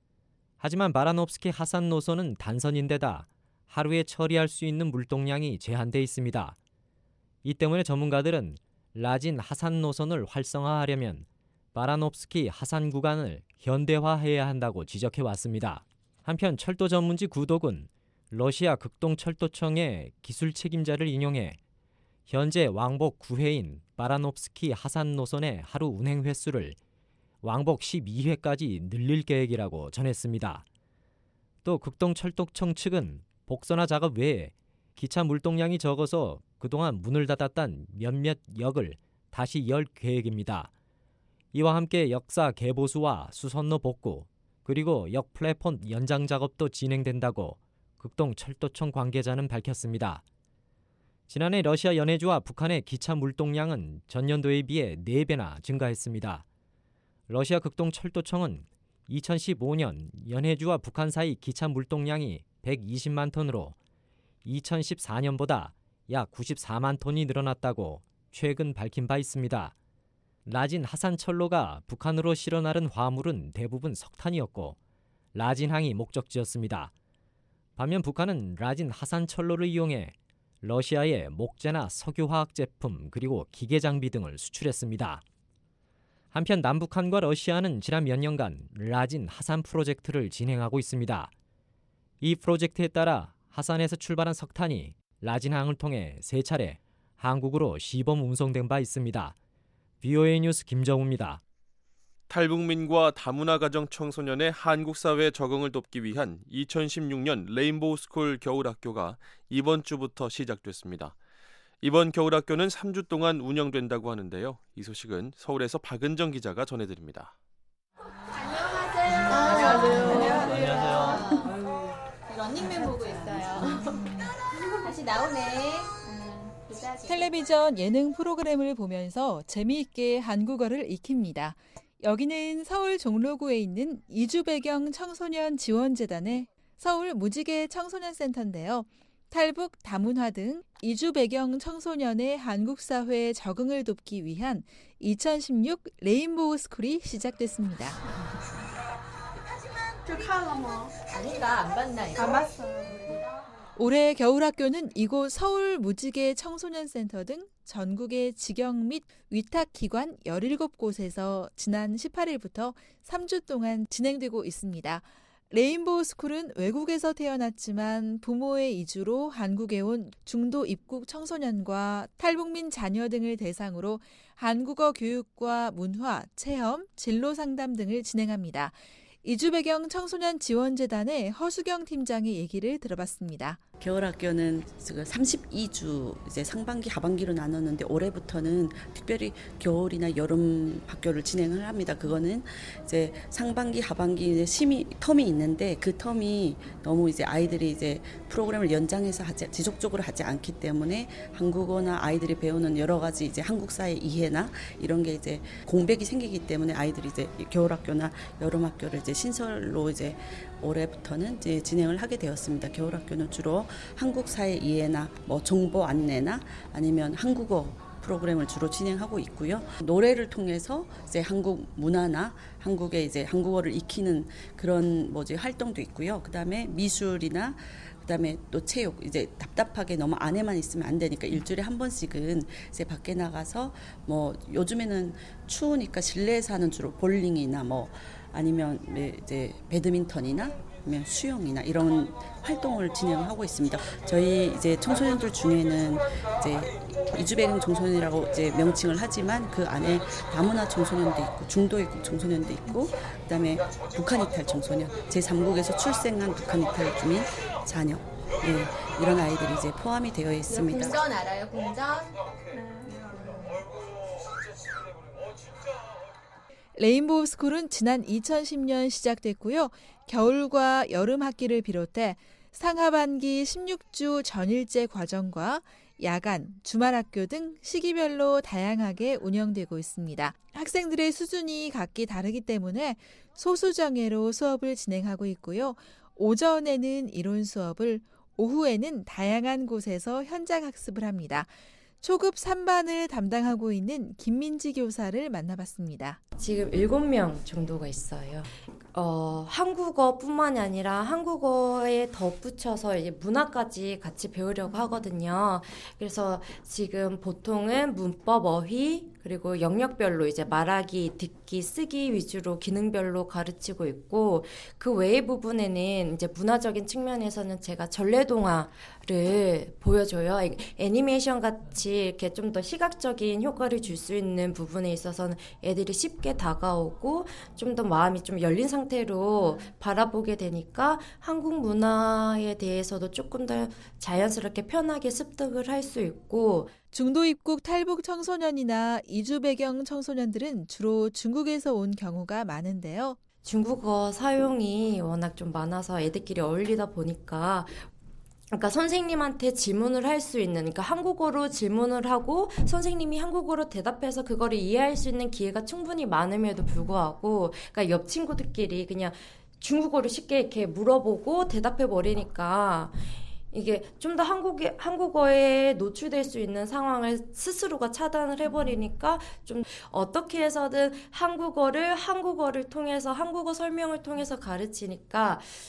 하지만 바라노프스키 하산 노선은 단선인데다 하루에 처리할 수 있는 물동량이 제한돼 있습니다. 이 때문에 전문가들은 라진 하산 노선을 활성화하려면 바라노프스키 하산 구간을 현대화해야 한다고 지적해 왔습니다. 한편 철도 전문지 구독은 러시아 극동철도청의 기술 책임자를 인용해 현재 왕복 구 회인 바라노프스키 하산 노선의 하루 운행 횟수를 왕복 십이 회까지 늘릴 계획이라고 전했습니다. 또 극동철도청 측은 복선화 작업 외에 기차 물동량이 적어서 그동안 문을 닫았던 몇몇 역을 다시 열 계획입니다. 이와 함께 역사 개보수와 수선로 복구, 그리고 역 플랫폼 연장 작업도 진행된다고 극동철도청 관계자는 밝혔습니다. 지난해 러시아 연해주와 북한의 기차 물동량은 전년도에 비해 네 배나 증가했습니다. 러시아 극동철도청은 이천십오 년 연해주와 북한 사이 기차 물동량이 백이십만 톤으로 이천십사 년보다 약 구십사만 톤이 늘어났다고 최근 밝힌 바 있습니다. 라진 하산철로가 북한으로 실어 나른 화물은 대부분 석탄이었고 라진항이 목적지였습니다. 반면 북한은 라진 하산철로를 이용해 러시아에 목재나 석유화학 제품 그리고 기계 장비 등을 수출했습니다. 한편 남북한과 러시아는 지난 몇 년간 라진 하산 프로젝트를 진행하고 있습니다. 이 프로젝트에 따라 하산에서 출발한 석탄이 라진항을 통해 세 차례 한국으로 시범 운송된 바 있습니다. 브이오에이 뉴스 김정우입니다.
탈북민과 다문화 가정 청소년의 한국 사회 적응을 돕기 위한 이천십육 년 레인보우 스쿨 겨울학교가 이번 주부터 시작됐습니다. 이번 겨울학교는 삼 주 동안 운영된다고 하는데요. 이 소식은 서울에서 박은정 기자가 전해드립니다.
안녕하세요. 안녕하세요. 안녕하세요. 런닝맨 보고 있어요. 다시 나오네.
텔레비전 예능 프로그램을 보면서 재미있게 한국어를 익힙니다. 여기는 서울 종로구에 있는 이주배경 청소년 지원재단의 서울 무지개 청소년 센터인데요. 탈북, 다문화 등 이주 배경 청소년의 한국 사회에 적응을 돕기 위한 이천십육 레인보우 스쿨이 시작됐습니다.
아닌가 안 봤나 이거? 안 봤어요.
올해 겨울학교는 이곳 서울 무지개 청소년 센터 등 전국의 직영 및 위탁기관 열일곱 곳에서 지난 십팔 일부터 삼 주 동안 진행되고 있습니다. 레인보우 스쿨은 외국에서 태어났지만 부모의 이주로 한국에 온 중도 입국 청소년과 탈북민 자녀 등을 대상으로 한국어 교육과 문화, 체험, 진로 상담 등을 진행합니다. 이주배경 청소년 지원재단의 허수경 팀장의 얘기를 들어봤습니다.
겨울학교는 삼십이 주 이제 상반기, 하반기로 나눴는데 올해부터는 특별히 겨울이나 여름 학교를 진행을 합니다. 그거는 이제 상반기, 하반기 심의 텀이 있는데 그 텀이 너무 이제 아이들이 이제 프로그램을 연장해서 하지, 지속적으로 하지 않기 때문에 한국어나 아이들이 배우는 여러 가지 이제 한국사의 이해나 이런 게 이제 공백이 생기기 때문에 아이들이 이제 겨울학교나 여름학교를 이제 신설로 이제 올해부터는 이제 진행을 하게 되었습니다. 겨울학교는 주로 한국 사회 이해나 뭐 정보 안내나 아니면 한국어 프로그램을 주로 진행하고 있고요. 노래를 통해서 이제 한국 문화나 한국의 이제 한국어를 익히는 그런 뭐지 활동도 있고요. 그다음에 미술이나 그다음에 또 체육, 이제 답답하게 너무 안에만 있으면 안 되니까 일주일에 한 번씩은 이제 밖에 나가서 뭐 요즘에는 추우니까 실내에서 하는 주로 볼링이나 뭐 아니면 이제 배드민턴이나 아니면 수영이나 이런 활동을 진행하고 있습니다. 저희 이제 청소년들 중에는 이제 이주배경 청소년이라고 이제 명칭을 하지만 그 안에 다문화 청소년도 있고 중도 입국 청소년도 있고 그다음에 북한 이탈 청소년, 제삼 국에서 출생한 북한 이탈 주민 자녀, 예, 이런 아이들이 이제 포함이 되어 있습니다.
공전 알아요? 공전?
레인보우 스쿨은 지난 이천십 년 시작됐고요. 겨울과 여름 학기를 비롯해 상하반기 십육 주 전일제 과정과 야간, 주말 학교 등 시기별로 다양하게 운영되고 있습니다. 학생들의 수준이 각기 다르기 때문에 소수정예로 수업을 진행하고 있고요. 오전에는 이론 수업을, 오후에는 다양한 곳에서 현장 학습을 합니다. 초급 삼 반을 담당하고 있는 김민지 교사를 만나봤습니다.
지금 일곱 명 정도가 있어요. 어, 한국어뿐만이 아니라 한국어에 덧붙여서 이제 문화까지 같이 배우려고 하거든요. 그래서 지금 보통은 문법, 어휘, 그리고 영역별로 이제 말하기, 듣기, 쓰기 위주로 기능별로 가르치고 있고 그 외의 부분에는 이제 문화적인 측면에서는 제가 전래동화를 보여줘요. 애니메이션 같이 이렇게 좀 더 시각적인 효과를 줄 수 있는 부분에 있어서는 애들이 쉽게 다가오고 좀 더 마음이 좀 열린 상태로 바라보게 되니까 한국 문화에 대해서도 조금 더 자연스럽게 편하게 습득을 할 수 있고
중도 입국 탈북 청소년이나 이주 배경 청소년들은 주로 중국에서 온 경우가 많은데요.
중국어 사용이 워낙 좀 많아서 애들끼리 어울리다 보니까 그러니까 선생님한테 질문을 할 수 있는, 그러니까 한국어로 질문을 하고 선생님이 한국어로 대답해서 그거를 이해할 수 있는 기회가 충분히 많음에도 불구하고, 그러니까 옆 친구들끼리 그냥 중국어를 쉽게 이렇게 물어보고 대답해 버리니까 이게 좀 더 한국에, 한국어에 노출될 수 있는 상황을 스스로가 차단을 해버리니까 좀 어떻게 해서든 한국어를 한국어를 통해서 한국어 설명을 통해서 가르치니까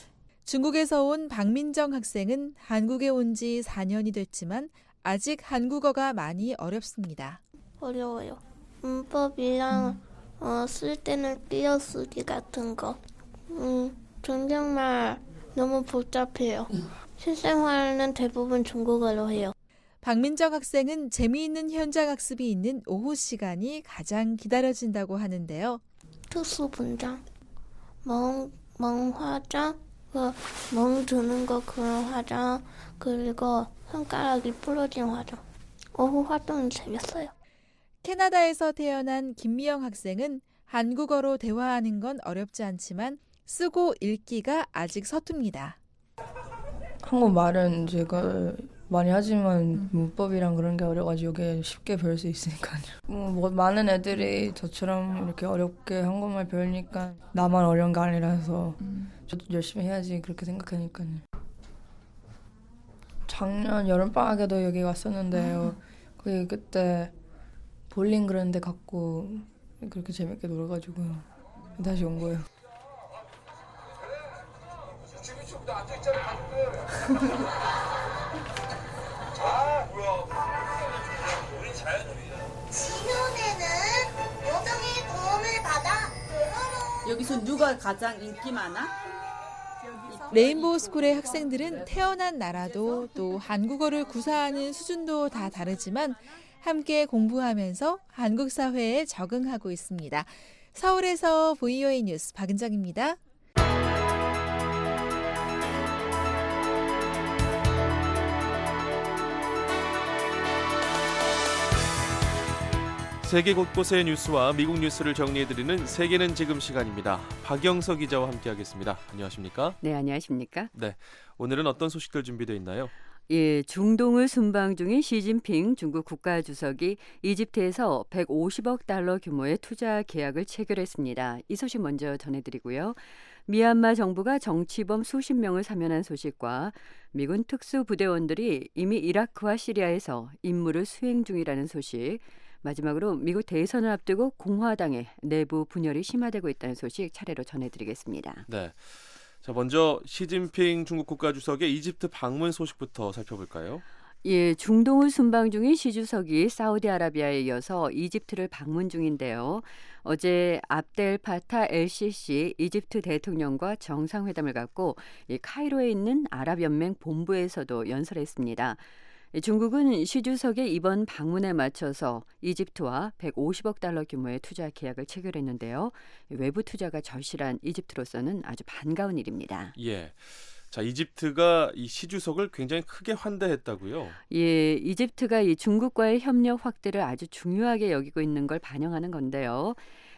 중국에서 온 박민정 학생은 한국에 온 지 사 년이 됐지만 아직 한국어가 많이 어렵습니다.
어려워요. 문법이랑 음. 어, 쓸 때는 띄어쓰기 같은 거. 음, 존댓말 너무 복잡해요. 실생활은 대부분 중국어로 해요.
박민정 학생은 재미있는 현장 학습이 있는 오후 시간이 가장 기다려진다고 하는데요.
특수 분장, 멍, 멍 화장, 그 멍 드는 거 그런 화장, 그리고 손가락이 부러진 화장. 오후 활동이 재밌어요.
캐나다에서 태어난 김미영 학생은 한국어로 대화하는 건 어렵지 않지만 쓰고 읽기가 아직 서툽니다.
한국말은 제가 많이 하지만 문법이랑 그런 게 어려가지고 이게 쉽게 배울 수 있으니까요. 뭐 많은 애들이 저처럼 이렇게 어렵게 한국말 배우니까 나만 어려운 게 아니라서 저도 열심히 해야지 그렇게 생각하니까요. 작년 여름방학에도 여기 왔었는데요. 거기 그때 볼링 그런 데 갔고 그렇게 재밌게 놀아가지고요. 다시 온 거예요.
진원에는 요정의 도움을 받아
여기서 누가 가장 인기 많아?
레인보우 스쿨의 학생들은 태어난 나라도 또 한국어를 구사하는 수준도 다 다르지만 함께 공부하면서 한국 사회에 적응하고 있습니다. 서울에서 브이오에이 뉴스 박은정입니다.
세계 곳곳의 뉴스와 미국 뉴스를 정리해드리는 세계는 지금 시간입니다. 박영석 기자와 함께하겠습니다. 안녕하십니까?
네, 안녕하십니까?
네, 오늘은 어떤 소식들 준비되어 있나요?
예, 중동을 순방 중인 시진핑 중국 국가주석이 이집트에서 백오십억 달러 규모의 투자 계약을 체결했습니다. 이 소식 먼저 전해드리고요. 미얀마 정부가 정치범 수십 명을 사면한 소식과 미군 특수부대원들이 이미 이라크와 시리아에서 임무를 수행 중이라는 소식, 마지막으로 미국 대선을 앞두고 공화당의 내부 분열이 심화되고 있다는 소식 차례로 전해드리겠습니다.
네, 자 먼저 시진핑 중국 국가주석의 이집트 방문 소식부터 살펴볼까요?
예, 중동을 순방 중인 시 주석이 사우디아라비아에 이어서 이집트를 방문 중인데요. 어제 압델 파타 엘시시 이집트 대통령과 정상회담을 갖고 이 카이로에 있는 아랍연맹 본부에서도 연설했습니다. 중국은 시 주석의 이번 방문에 맞춰서 이집트와 백오십억 달러 규모의 투자 계약을 체결했는데요. 외부 투자가 절실한 이집트로서는 아주 반가운 일입니다.
예. 자, 이집트가 이 시 주석을 굉장히 크게 환대했다고요?
예, 이집트가 이 중국과의 협력 확대를 아주 중요하게 여기고 있는 걸 반영하는 건데요.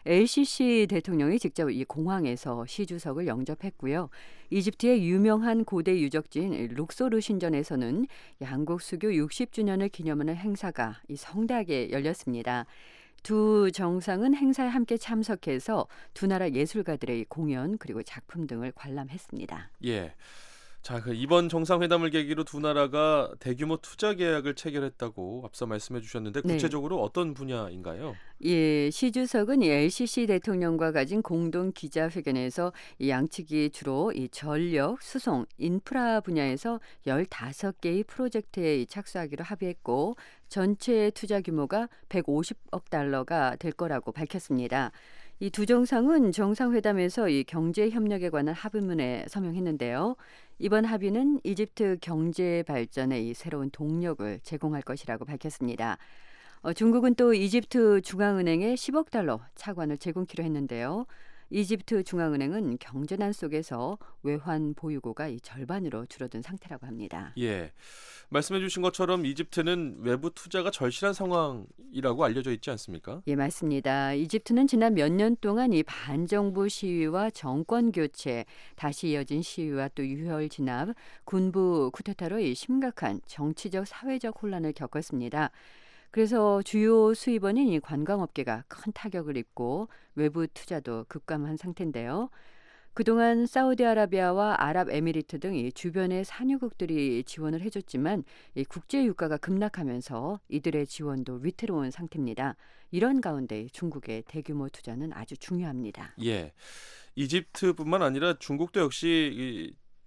엘시시 대통령이 직접 이 공항에서 시 주석을 영접했고요. 이집트의 유명한 고대 유적지인 룩소르 신전에서는 한국 수교 육십 주년을 기념하는 행사가 이 성대하게 열렸습니다. 두 정상은 행사에 함께 참석해서 두 나라 예술가들의 공연 그리고 작품 등을 관람했습니다.
예. 자, 그 이번 정상회담을 계기로 두 나라가 대규모 투자 계약을 체결했다고 앞서 말씀해 주셨는데 구체적으로 네. 어떤 분야인가요?
예, 시 주석은 이 엘시시 대통령과 가진 공동 기자회견에서 이 양측이 주로 이 전력, 수송, 인프라 분야에서 열다섯 개의 프로젝트에 착수하기로 합의했고 전체 투자 규모가 백오십억 달러가 될 거라고 밝혔습니다. 이 두 정상은 정상회담에서 이 경제 협력에 관한 합의문에 서명했는데요. 이번 합의는 이집트 경제 발전에 이 새로운 동력을 제공할 것이라고 밝혔습니다. 어, 중국은 또 이집트 중앙은행에 십억 달러 차관을 제공키로 했는데요. 이집트 중앙은행은 경제난 속에서 외환 보유고가 이 절반으로 줄어든 상태라고 합니다.
예, 말씀해 주신 것처럼 이집트는 외부 투자가 절실한 상황이라고 알려져 있지 않습니까?
예, 맞습니다. 이집트는 지난 몇 년 동안 이 반정부 시위와 정권 교체, 다시 이어진 시위와 또 유혈 진압, 군부 쿠데타로 이 심각한 정치적 사회적 혼란을 겪었습니다. 그래서 주요 수입원인 이 관광업계가 큰 타격을 입고 외부 투자도 급감한 상태인데요. 그동안 사우디아라비아와 아랍에미리트 등 이 주변의 산유국들이 지원을 해줬지만 이 국제 유가가 급락하면서 이들의 지원도 위태로운 상태입니다. 이런 가운데 중국의 대규모 투자는 아주 중요합니다.
예, 이집트뿐만 아니라 중국도 역시 이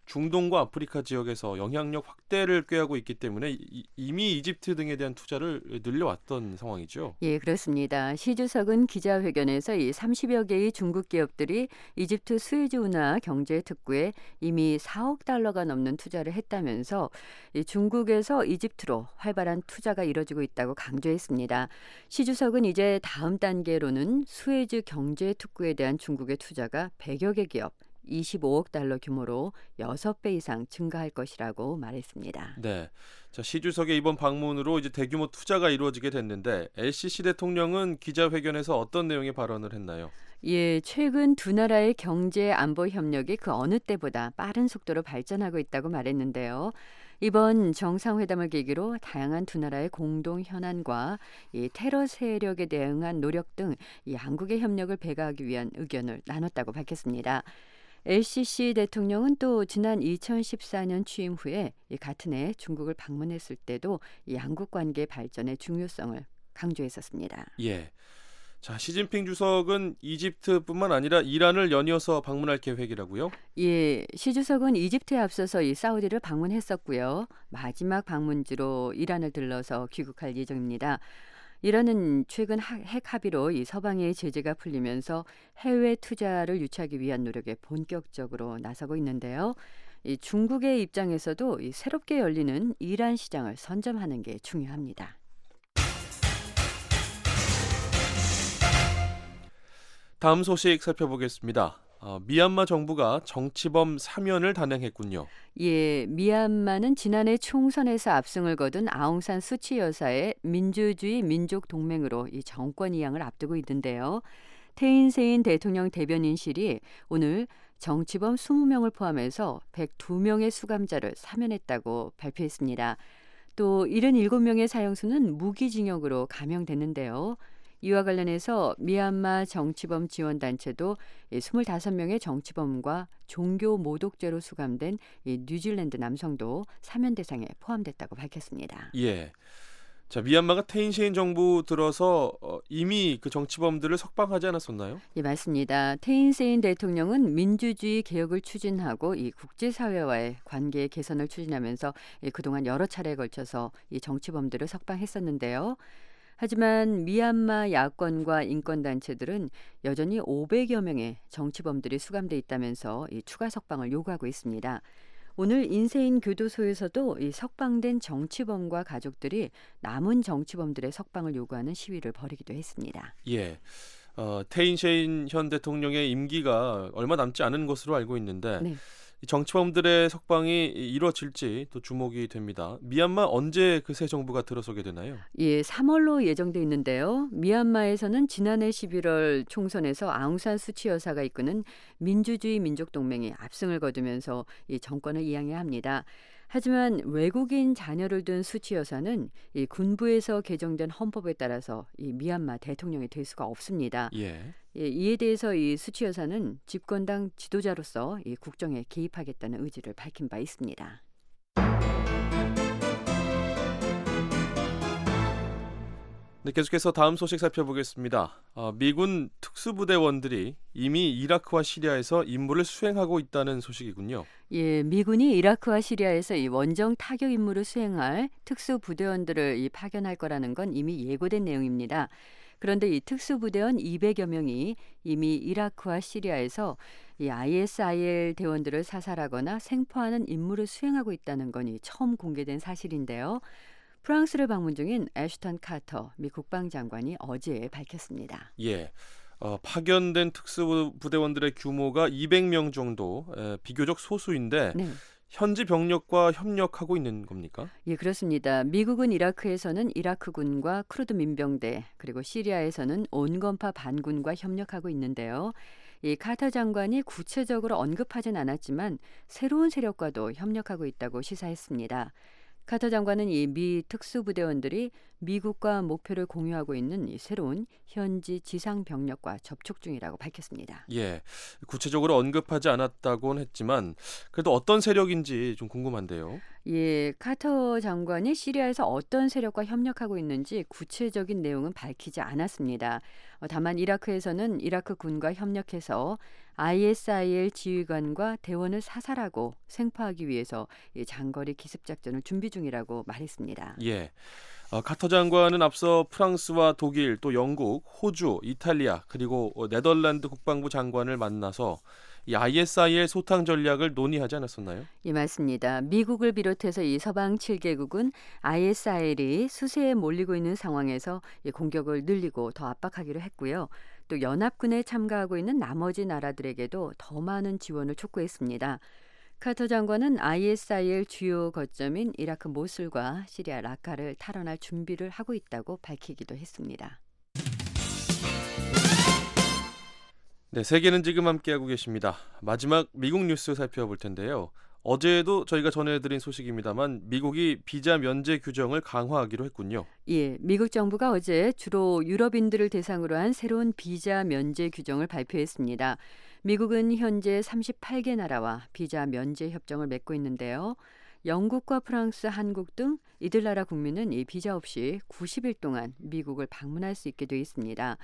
중동과 아프리카 지역에서 영향력 확대를 꾀하고 있기 때문에 이, 이미 이집트 등에 대한 투자를 늘려왔던 상황이죠.
예, 그렇습니다. 시 주석은 기자회견에서 이 삼십여 개의 중국 기업들이 이집트 스웨즈 운하 경제 특구에 이미 사억 달러가 넘는 투자를 했다면서 이 중국에서 이집트로 활발한 투자가 이뤄지고 있다고 강조했습니다. 시 주석은 이제 다음 단계로는 스웨즈 경제 특구에 대한 중국의 투자가 백여 개 기업 이십오억 달러 규모로 여섯 배 이상 증가할 것이라고 말했습니다.
네. 자, 시 주석의 이번 방문으로 이제 대규모 투자가 이루어지게 됐는데 엘시시 대통령은 기자회견에서 어떤 내용의 발언을 했나요?
예, 최근 두 나라의 경제 안보 협력이 그 어느 때보다 빠른 속도로 발전하고 있다고 말했는데요. 이번 정상회담을 계기로 다양한 두 나라의 공동 현안과 이 테러 세력에 대응한 노력 등 이 양국의 협력을 배가하기 위한 의견을 나눴다고 밝혔습니다. 엘시시 대통령은 또 지난 이천십사 년 취임 후에 이 같은 해 중국을 방문했을 때도 이 양국 관계 발전의 중요성을 강조했었습니다.
예. 자, 시진핑 주석은 이집트뿐만 아니라 이란을 연이어서 방문할 계획이라고요?
예, 시 주석은 이집트에 앞서서 이 사우디를 방문했었고요. 마지막 방문지로 이란을 들러서 귀국할 예정입니다. 이란은 최근 핵 합의로 이 서방의 제재가 풀리면서 해외 투자를 유치하기 위한 노력에 본격적으로 나서고 있는데요. 이 중국의 입장에서도 이 새롭게 열리는 이란 시장을 선점하는 게 중요합니다.
다음 소식 살펴보겠습니다. 어, 미얀마 정부가 정치범 사면을 단행했군요.
예, 미얀마는 지난해 총선에서 압승을 거둔 아웅산 수치 여사의 민주주의 민족 동맹으로 이 정권 이양을 앞두고 있는데요. 태인세인 대통령 대변인실이 오늘 정치범 이십 명을 포함해서 백이 명의 수감자를 사면했다고 발표했습니다. 또 칠십칠 명의 사형수는 무기징역으로 감형됐는데요. 이와 관련해서 미얀마 정치범 지원단체도 이십오 명의 정치범과 종교 모독죄로 수감된 이 뉴질랜드 남성도 사면 대상에 포함됐다고 밝혔습니다.
예. 자, 미얀마가 태인세인 정부 들어서 어, 이미 그 정치범들을 석방하지 않았었나요?
예, 맞습니다. 태인세인 대통령은 민주주의 개혁을 추진하고 이 국제사회와의 관계 개선을 추진하면서 이 그동안 여러 차례에 걸쳐서 이 정치범들을 석방했었는데요. 하지만 미얀마 야권과 인권단체들은 여전히 오백여 명의 정치범들이 수감돼 있다면서 이 추가 석방을 요구하고 있습니다. 오늘 인세인 교도소에서도 이 석방된 정치범과 가족들이 남은 정치범들의 석방을 요구하는 시위를 벌이기도 했습니다.
예, 어, 태인세인 현 대통령의 임기가 얼마 남지 않은 것으로 알고 있는데
네.
정치범들의 석방이 이루어질지 또 주목이 됩니다. 미얀마 언제 그 새 정부가 들어서게 되나요?
예, 삼월로 예정돼 있는데요. 미얀마에서는 지난해 십일월 총선에서 아웅산 수치 여사가 이끄는 민주주의 민족동맹이 압승을 거두면서 이 정권을 이양해야 합니다. 하지만 외국인 자녀를 둔 수치 여사는 이 군부에서 개정된 헌법에 따라서 이 미얀마 대통령이 될 수가 없습니다.
예.
예, 이에 대해서 이 수치 여사는 집권당 지도자로서 이 국정에 개입하겠다는 의지를 밝힌 바 있습니다.
네, 계속해서 다음 소식 살펴보겠습니다. 어, 미군 특수부대원들이 이미 이라크와 시리아에서 임무를 수행하고 있다는 소식이군요.
예, 미군이 이라크와 시리아에서 이 원정 타격 임무를 수행할 특수부대원들을 이 파견할 거라는 건 이미 예고된 내용입니다. 그런데 이 특수부대원 이백여 명이 이미 이라크와 시리아에서 이 아이에스아이엘 대원들을 사살하거나 생포하는 임무를 수행하고 있다는 건이 처음 공개된 사실인데요. 프랑스를 방문 중인 애슈턴 카터 미 국방장관이 어제 밝혔습니다.
예, 어, 파견된 특수부대원들의 규모가 이백 명 정도, 에, 비교적 소수인데
네.
현지 병력과 협력하고 있는 겁니까?
예, 그렇습니다. 미국은 이라크에서는 이라크군과 쿠르드 민병대, 그리고 시리아에서는 온건파 반군과 협력하고 있는데요. 이 카터 장관이 구체적으로 언급하진 않았지만 새로운 세력과도 협력하고 있다고 시사했습니다. 카터 장관은 이 미 특수부대원들이 미국과 목표를 공유하고 있는 이 새로운 현지 지상 병력과 접촉 중이라고 밝혔습니다.
예, 구체적으로 언급하지 않았다고는 했지만 그래도 어떤 세력인지 좀 궁금한데요.
예, 카터 장관이 시리아에서 어떤 세력과 협력하고 있는지 구체적인 내용은 밝히지 않았습니다. 어, 다만 이라크에서는 이라크 군과 협력해서 아이에스아이엘 지휘관과 대원을 사살하고 생포하기 위해서 이 장거리 기습 작전을 준비 중이라고 말했습니다.
예. 어, 카터 장관은 앞서 프랑스와 독일, 또 영국, 호주, 이탈리아 그리고 네덜란드 국방부 장관을 만나서 이 아이에스아이엘 소탕 전략을 논의하지 않았었나요?
예, 맞습니다. 미국을 비롯해서 이 서방 칠 개국은 아이에스아이엘이 수세에 몰리고 있는 상황에서 이 공격을 늘리고 더 압박하기로 했고요. 또 연합군에 참가하고 있는 나머지 나라들에게도 더 많은 지원을 촉구했습니다. 카터 장관은 아이에스아이엘 주요 거점인 이라크 모술과 시리아 라카를 탈환할 준비를 하고 있다고 밝히기도 했습니다.
네, 세계는 지금 함께하고 계십니다. 마지막 미국 뉴스 살펴볼 텐데요. 어제도 저희가 전해드린 소식입니다만 미국이 비자 면제 규정을 강화하기로 했군요.
예, 미국 정부가 어제 주로 유럽인들을 대상으로 한 새로운 비자 면제 규정을 발표했습니다. 미국은 현재 서른여덟 개 나라와 비자 면제 협정을 맺고 있는데요. 영국과 프랑스, 한국 등 이들 나라 국민은 이 비자 없이 구십 일 동안 미국을 방문할 수 있게 돼 있습니다.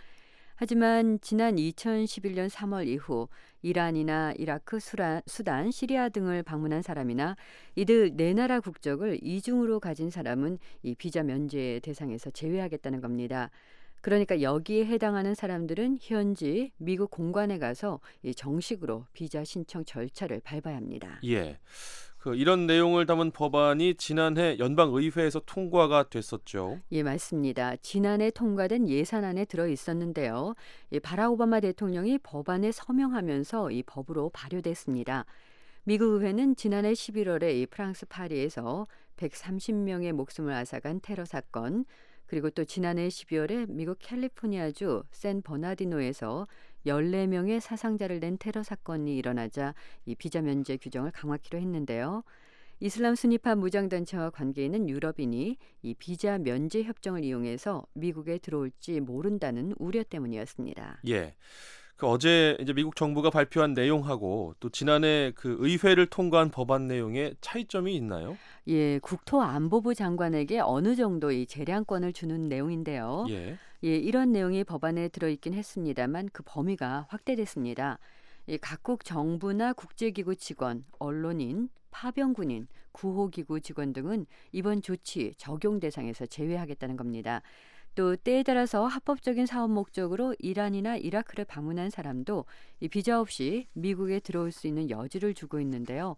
하지만 지난 이천십일 년 삼월 이후 이란이나 이라크, 수란, 수단, 시리아 등을 방문한 사람이나 이들 네 나라 국적을 이중으로 가진 사람은 이 비자 면제 대상에서 제외하겠다는 겁니다. 그러니까 여기에 해당하는 사람들은 현지 미국 공관에 가서 이 정식으로 비자 신청 절차를 밟아야 합니다.
예. 그 이런 내용을 담은 법안이 지난해 연방의회에서 통과가 됐었죠.
예, 맞습니다. 지난해 통과된 예산안에 들어 있었는데요. 이 바락 오바마 대통령이 법안에 서명하면서 이 법으로 발효됐습니다. 미국 의회는 지난해 십일월에 이 프랑스 파리에서 백삼십 명의 목숨을 앗아간 테러 사건, 그리고 또 지난해 십이월에 미국 캘리포니아주 샌 버나디노에서 열네 명의 사상자를 낸 테러 사건이 일어나자 이 비자 면제 규정을 강화키로 했는데요. 이슬람 순위파 무장단체와 관계 있는 유럽인이 이 비자 면제 협정을 이용해서 미국에 들어올지 모른다는 우려 때문이었습니다.
예. 그 어제 이제 미국 정부가 발표한 내용하고 또 지난해 그 의회를 통과한 법안 내용에 차이점이 있나요?
예, 국토안보부 장관에게 어느 정도 이 재량권을 주는 내용인데요.
예.
예, 이런 내용이 법안에 들어있긴 했습니다만 그 범위가 확대됐습니다. 이 각국 정부나 국제기구 직원, 언론인, 파병군인, 구호기구 직원 등은 이번 조치 적용 대상에서 제외하겠다는 겁니다. 또 때에 따라서 합법적인 사업 목적으로 이란이나 이라크를 방문한 사람도 이 비자 없이 미국에 들어올 수 있는 여지를 주고 있는데요.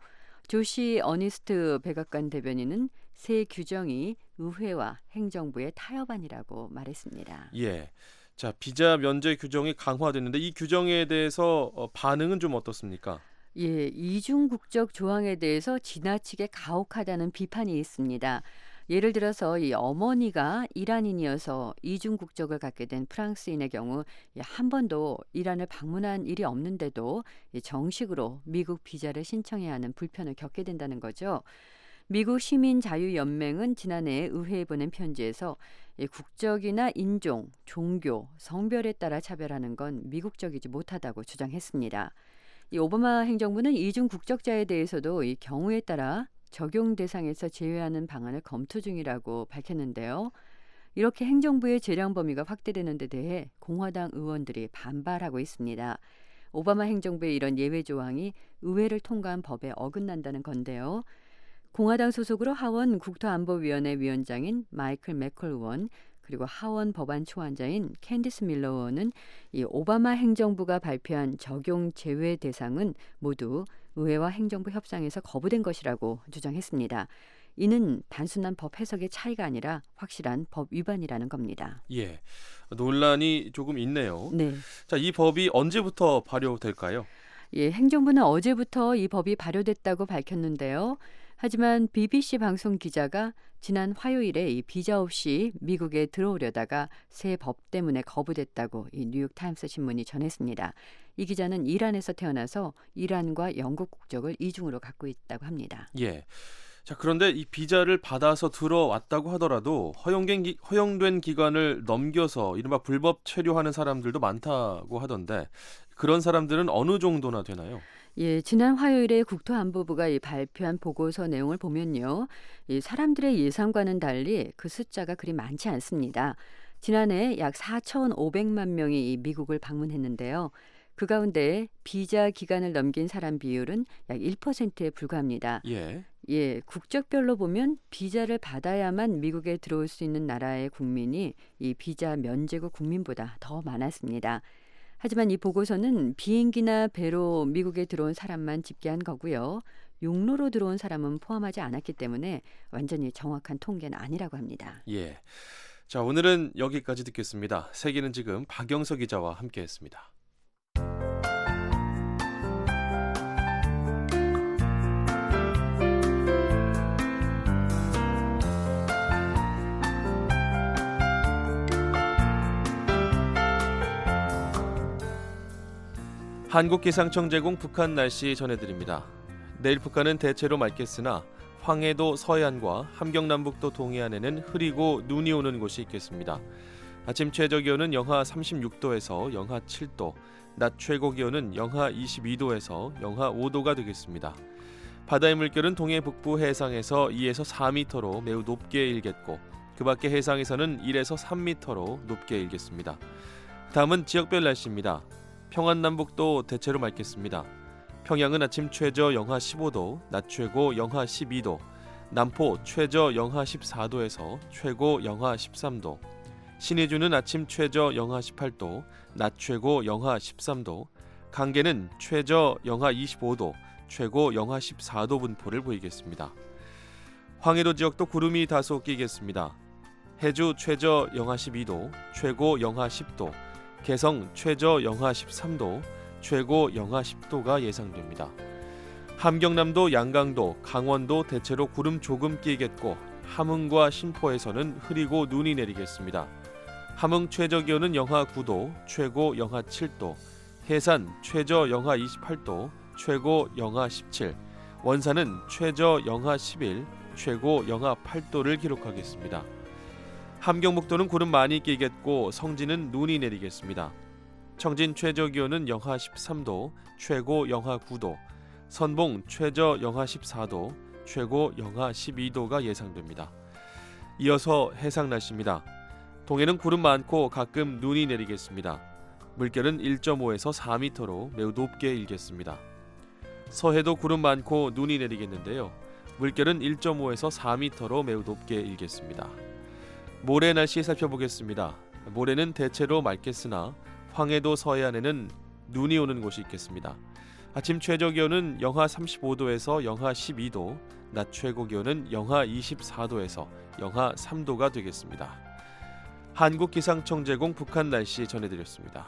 조시 어니스트 백악관 대변인은 새 규정이 의회와 행정부의 타협안이라고 말했습니다.
예. 자, 비자 면제 규정이 강화됐는데 이 규정에 대해서 어, 반응은 좀 어떻습니까?
예, 이중 국적 조항에 대해서 지나치게 가혹하다는 비판이 있습니다. 예를 들어서 이 어머니가 이란인이어서 이중 국적을 갖게 된 프랑스인의 경우 한 번도 이란을 방문한 일이 없는데도 정식으로 미국 비자를 신청해야 하는 불편을 겪게 된다는 거죠. 미국 시민자유연맹은 지난해 의회에 보낸 편지에서 국적이나 인종, 종교, 성별에 따라 차별하는 건 미국적이지 못하다고 주장했습니다. 이 오바마 행정부는 이중 국적자에 대해서도 이 경우에 따라 적용 대상에서 제외하는 방안을 검토 중이라고 밝혔는데요. 이렇게 행정부의 재량 범위가 확대되는 데 대해 공화당 의원들이 반발하고 있습니다. 오바마 행정부의 이런 예외 조항이 의회를 통과한 법에 어긋난다는 건데요. 공화당 소속으로 하원 국토안보위원회 위원장인 마이클 맥컬 의원, 그리고 하원 법안 초안자인 캔디스 밀러 의원은 이 오바마 행정부가 발표한 적용 제외 대상은 모두 의회와 행정부 협상에서 거부된 것이라고 주장했습니다. 이는 단순한 법 해석의 차이가 아니라 확실한 법 위반이라는 겁니다.
예, 논란이 조금 있네요.
네.
자, 이 법이 언제부터 발효될까요?
예, 행정부는 어제부터 이 법이 발효됐다고 밝혔는데요. 하지만 비비씨 방송 기자가 지난 화요일에 이 비자 없이 미국에 들어오려다가 새 법 때문에 거부됐다고 이 뉴욕타임스 신문이 전했습니다. 이 기자는 이란에서 태어나서 이란과 영국 국적을 이중으로 갖고 있다고 합니다.
예. 자, 그런데 이 비자를 받아서 들어왔다고 하더라도 허용된, 기, 허용된 기간을 넘겨서 이른바 불법 체류하는 사람들도 많다고 하던데 그런 사람들은 어느 정도나 되나요?
예, 지난 화요일에 국토안보부가 이 발표한 보고서 내용을 보면요. 이 사람들의 예상과는 달리 그 숫자가 그리 많지 않습니다. 지난해 약 사천오백만 명이 이 미국을 방문했는데요. 그 가운데 비자 기간을 넘긴 사람 비율은 약 일 퍼센트에 불과합니다.
예.
예, 국적별로 보면 비자를 받아야만 미국에 들어올 수 있는 나라의 국민이 이 비자 면제국 국민보다 더 많았습니다. 하지만 이 보고서는 비행기나 배로 미국에 들어온 사람만 집계한 거고요. 육로로 들어온 사람은 포함하지 않았기 때문에 완전히 정확한 통계는 아니라고 합니다.
예. 자, 오늘은 여기까지 듣겠습니다. 세계는 지금 박영석 기자와 함께했습니다. 한국기상청 제공 북한 날씨 전해드립니다. 내일 북한은 대체로 맑겠으나 황해도 서해안과 함경남북도 동해안에는 흐리고 눈이 오는 곳이 있겠습니다. 아침 최저기온은 영하 삼십육 도에서 영하 칠 도, 낮 최고기온은 영하 이십이 도에서 영하 오 도가 되겠습니다. 바다의 물결은 동해 북부 해상에서 이에서 사 미터로 매우 높게 일겠고 그 밖의 해상에서는 일에서 삼 미터로 높게 일겠습니다. 다음은 지역별 날씨입니다. 평안남북도 대체로 맑겠습니다. 평양은 아침 최저 영하 십오 도, 낮 최고 영하 십이 도, 남포 최저 영하 십사 도에서 최고 영하 십삼 도, 신의주는 아침 최저 영하 십팔 도, 낮 최고 영하 십삼 도, 강계는 최저 영하 이십오 도, 최고 영하 십사 도 분포를 보이겠습니다. 황해도 지역도 구름이 다소 끼겠습니다. 해주 최저 영하 십이 도, 최고 영하 십 도, 개성 최저 영하 십삼 도, 최고 영하 십 도가 예상됩니다. 함경남도, 양강도, 강원도 대체로 구름 조금 끼겠고 함흥과 신포에서는 흐리고 눈이 내리겠습니다. 함흥 최저기온은 영하 구 도, 최고 영하 칠 도, 해산 최저 영하 이십팔 도, 최고 영하 십칠, 원산은 최저 영하 십일, 최고 영하 팔 도를 기록하겠습니다. 함경북도는 구름 많이 끼겠고 성진은 눈이 내리겠습니다. 청진 최저기온은 영하 십삼 도, 최고 영하 구 도, 선봉 최저 영하 십사 도, 최고 영하 십이 도가 예상됩니다. 이어서 해상 날씨입니다. 동해는 구름 많고 가끔 눈이 내리겠습니다. 물결은 일 점 오에서 사 미터로 매우 높게 일겠습니다. 서해도 구름 많고 눈이 내리겠는데요. 물결은 일 점 오에서 사 미터로 매우 높게 일겠습니다. 모레 날씨 살펴보겠습니다. 모레는 대체로 맑겠으나 황해도 서해안에는 눈이 오는 곳이 있겠습니다. 아침 최저기온은 영하 삼십오 도에서 영하 십이 도, 낮 최고기온은 영하 이십사 도에서 영하 삼 도가 되겠습니다. 한국기상청 제공 북한 날씨 전해드렸습니다.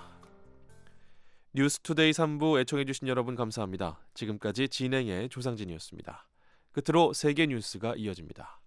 뉴스투데이 삼 부 애청해주신 여러분 감사합니다. 지금까지 진행의 조상진이었습니다. 끝으로 세계 뉴스가 이어집니다.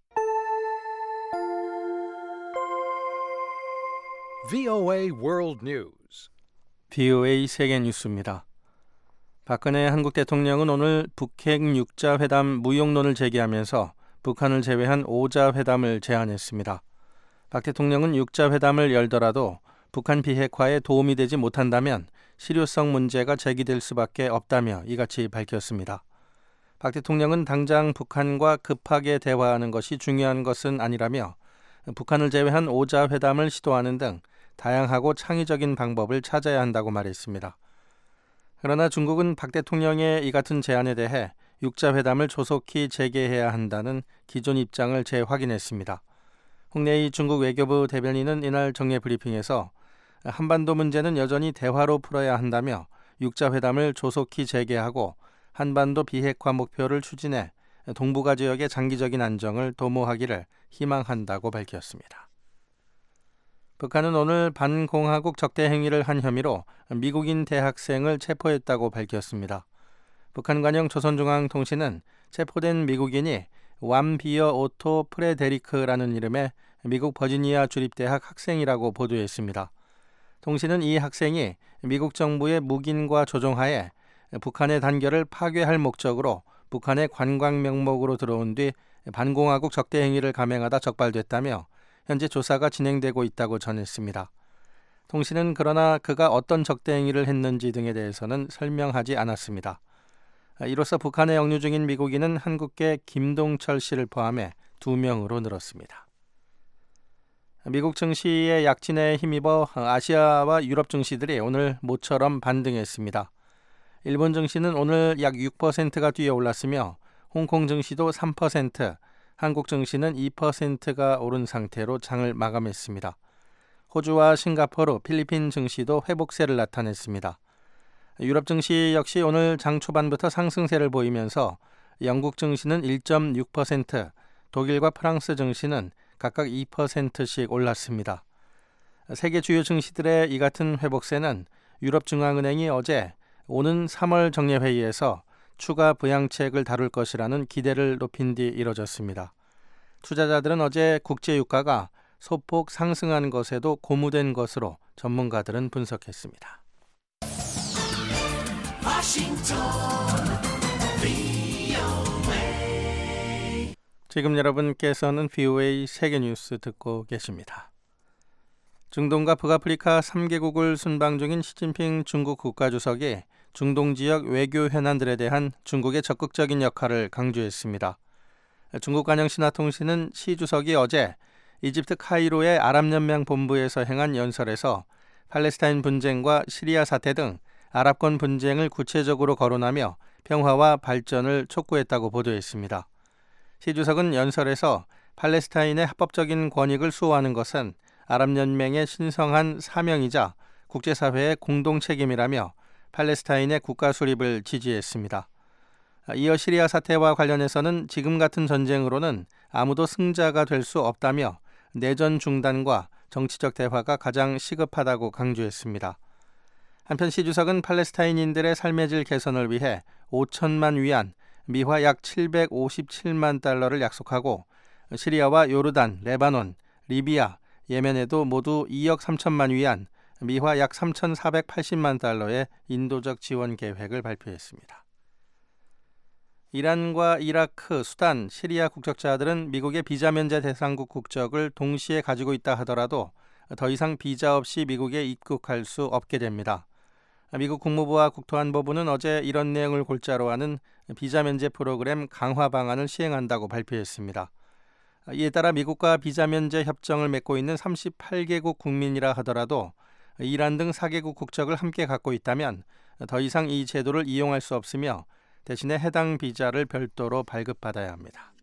브이오에이 World News.
브이오에이 세계 뉴스입니다. 박근혜 한국 대통령은 오늘 북핵 육 자 회담 무용론을 제기하면서 북한을 제외한 오 자 회담을 제안했습니다. 박 대통령은 육 자 회담을 열더라도 북한 비핵화에 도움이 되지 못한다면 실효성 문제가 제기될 수밖에 없다며 이같이 밝혔습니다. 박 대통령은 당장 북한과 급하게 대화하는 것이 중요한 것은 아니라며 북한을 제외한 오 자 회담을 시도하는 등 다양하고 창의적인 방법을 찾아야 한다고 말했습니다. 그러나 중국은 박 대통령의 이 같은 제안에 대해 육 자 회담을 조속히 재개해야 한다는 기존 입장을 재확인했습니다. 홍래희 중국 외교부 대변인은 이날 정례 브리핑에서 한반도 문제는 여전히 대화로 풀어야 한다며 육 자 회담을 조속히 재개하고 한반도 비핵화 목표를 추진해 동북아 지역의 장기적인 안정을 도모하기를 희망한다고 밝혔습니다. 북한은 오늘 반공화국 적대 행위를 한 혐의로 미국인 대학생을 체포했다고 밝혔습니다. 북한 관영 조선중앙통신은 체포된 미국인이 왬비어 오토 프레데리크라는 이름의 미국 버지니아 주립대학 학생이라고 보도했습니다. 통신은 이 학생이 미국 정부의 묵인과 조종하에 북한의 단결을 파괴할 목적으로 북한의 관광 명목으로 들어온 뒤 반공화국 적대 행위를 감행하다 적발됐다며 현재 조사가 진행되고 있다고 전했습니다. 통신은 그러나 그가 어떤 적대 행위를 했는지 등에 대해서는 설명하지 않았습니다. 이로써 북한에 영유 중인 미국인은 한국계 김동철 씨를 포함해 두 명으로 늘었습니다. 미국 증시의 약진에 힘입어 아시아와 유럽 증시들이 오늘 모처럼 반등했습니다. 일본 증시는 오늘 약 육 퍼센트가 뛰어 올랐으며 홍콩 증시도 삼 퍼센트, 한국 증시는 이 퍼센트가 오른 상태로 장을 마감했습니다. 호주와 싱가포르, 필리핀 증시도 회복세를 나타냈습니다. 유럽 증시 역시 오늘 장 초반부터 상승세를 보이면서 영국 증시는 일 점 육 퍼센트, 독일과 프랑스 증시는 각각 이 퍼센트씩 올랐습니다. 세계 주요 증시들의 이 같은 회복세는 유럽중앙은행이 어제 오는 삼월 정례회의에서 추가 부양책을 다룰 것이라는 기대를 높인 뒤 이뤄졌습니다. 투자자들은 어제 국제유가가 소폭 상승한 것에도 고무된 것으로 전문가들은 분석했습니다. 지금 여러분께서는 브이오에이 세계뉴스 듣고 계십니다. 중동과 북아프리카 삼 개국을 순방 중인 시진핑 중국 국가주석이 중동 지역 외교 현안들에 대한 중국의 적극적인 역할을 강조했습니다. 중국 관영신화통신은 시 주석이 어제 이집트 카이로의 아랍연맹 본부에서 행한 연설에서 팔레스타인 분쟁과 시리아 사태 등 아랍권 분쟁을 구체적으로 거론하며 평화와 발전을 촉구했다고 보도했습니다. 시 주석은 연설에서 팔레스타인의 합법적인 권익을 수호하는 것은 아랍연맹의 신성한 사명이자 국제사회의 공동 책임이라며 팔레스타인의 국가 수립을 지지했습니다. 이어 시리아 사태와 관련해서는 지금 같은 전쟁으로는 아무도 승자가 될 수 없다며 내전 중단과 정치적 대화가 가장 시급하다고 강조했습니다. 한편 시 주석은 팔레스타인인들의 삶의 질 개선을 위해 오천만 위안, 미화 약 칠백오십칠만 달러를 약속하고 시리아와 요르단, 레바논, 리비아, 예멘에도 모두 이억 삼천만 위안, 미화 약 삼천사백팔십만 달러의 인도적 지원 계획을 발표했습니다. 이란과 이라크, 수단, 시리아 국적자들은 미국의 비자 면제 대상국 국적을 동시에 가지고 있다 하더라도 더 이상 비자 없이 미국에 입국할 수 없게 됩니다. 미국 국무부와 국토안보부는 어제 이런 내용을 골자로 하는 비자 면제 프로그램 강화 방안을 시행한다고 발표했습니다. 이에 따라 미국과 비자 면제 협정을 맺고 있는 삼십팔 개국 국민이라 하더라도 이란 등 사 개국 국적을 함께 갖고 있다면 더 이상 이 제도를 이용할 수 없으며 대신에 해당 비자를 별도로 발급받아야 합니다.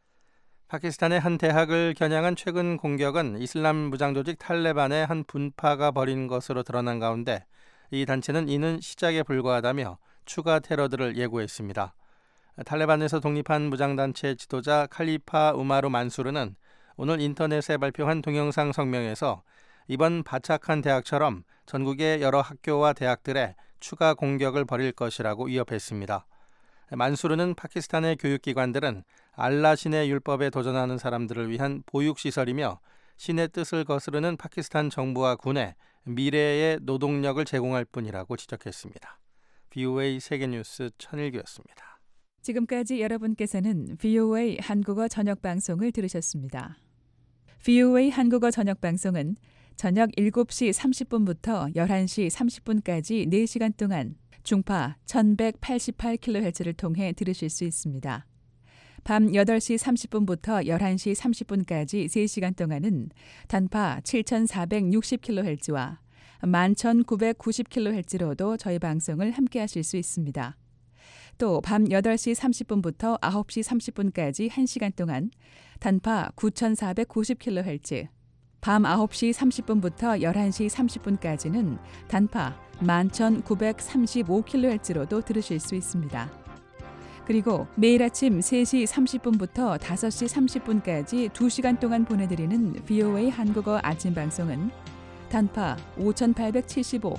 파키스탄의 한 대학을 겨냥한 최근 공격은 이슬람 무장조직 탈레반의 한 분파가 벌인 것으로 드러난 가운데 이 단체는 이는 시작에 불과하다며 추가 테러들을 예고했습니다. 탈레반에서 독립한 무장단체 지도자 칼리파 우마르 만수르는 오늘 인터넷에 발표한 동영상 성명에서 이번 바착한 대학처럼 전국의 여러 학교와 대학들에 추가 공격을 벌일 것이라고 위협했습니다. 만수르는 파키스탄의 교육기관들은 알라 신의 율법에 도전하는 사람들을 위한 보육시설이며 신의 뜻을 거스르는 파키스탄 정부와 군에 미래의 노동력을 제공할 뿐이라고 지적했습니다. 브이오에이 세계뉴스 천일규였습니다.
지금까지 여러분께서는 브이오에이 한국어 저녁방송을 들으셨습니다. 브이오에이 한국어 저녁방송은 저녁 일곱 시 삼십 분부터 열한 시 삼십 분까지 네 시간 동안 중파 천백팔십팔 킬로헤르츠를 통해 들으실 수 있습니다. 밤 여덟 시 삼십 분부터 열한 시 삼십 분까지 세 시간 동안은 단파 칠천사백육십 킬로헤르츠와 만 천구백구십 킬로헤르츠로도 저희 방송을 함께 하실 수 있습니다. 또 밤 여덟 시 삼십 분부터 아홉 시 삼십 분까지 한 시간 동안 단파 구천사백구십 킬로헤르츠, 밤 아홉 시 삼십 분부터 열한 시 삼십 분까지는 단파 만 천구백삼십오 킬로헤르츠로도 들으실 수 있습니다. 그리고 매일 아침 세 시 삼십 분부터 다섯 시 삼십 분까지 두 시간 동안 보내드리는 브이오에이 한국어 아침 방송은 단파 오천팔백칠십오,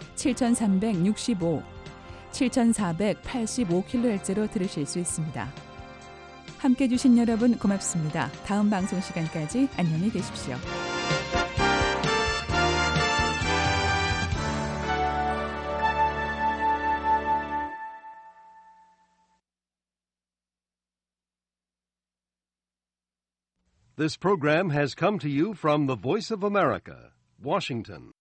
칠천삼백육십오, 칠천사백팔십오 킬로헤르츠로 들으실 수 있습니다. 함께해 주신 여러분 고맙습니다. 다음 방송 시간까지 안녕히 계십시오.
This program has come to you from the Voice of America, Washington.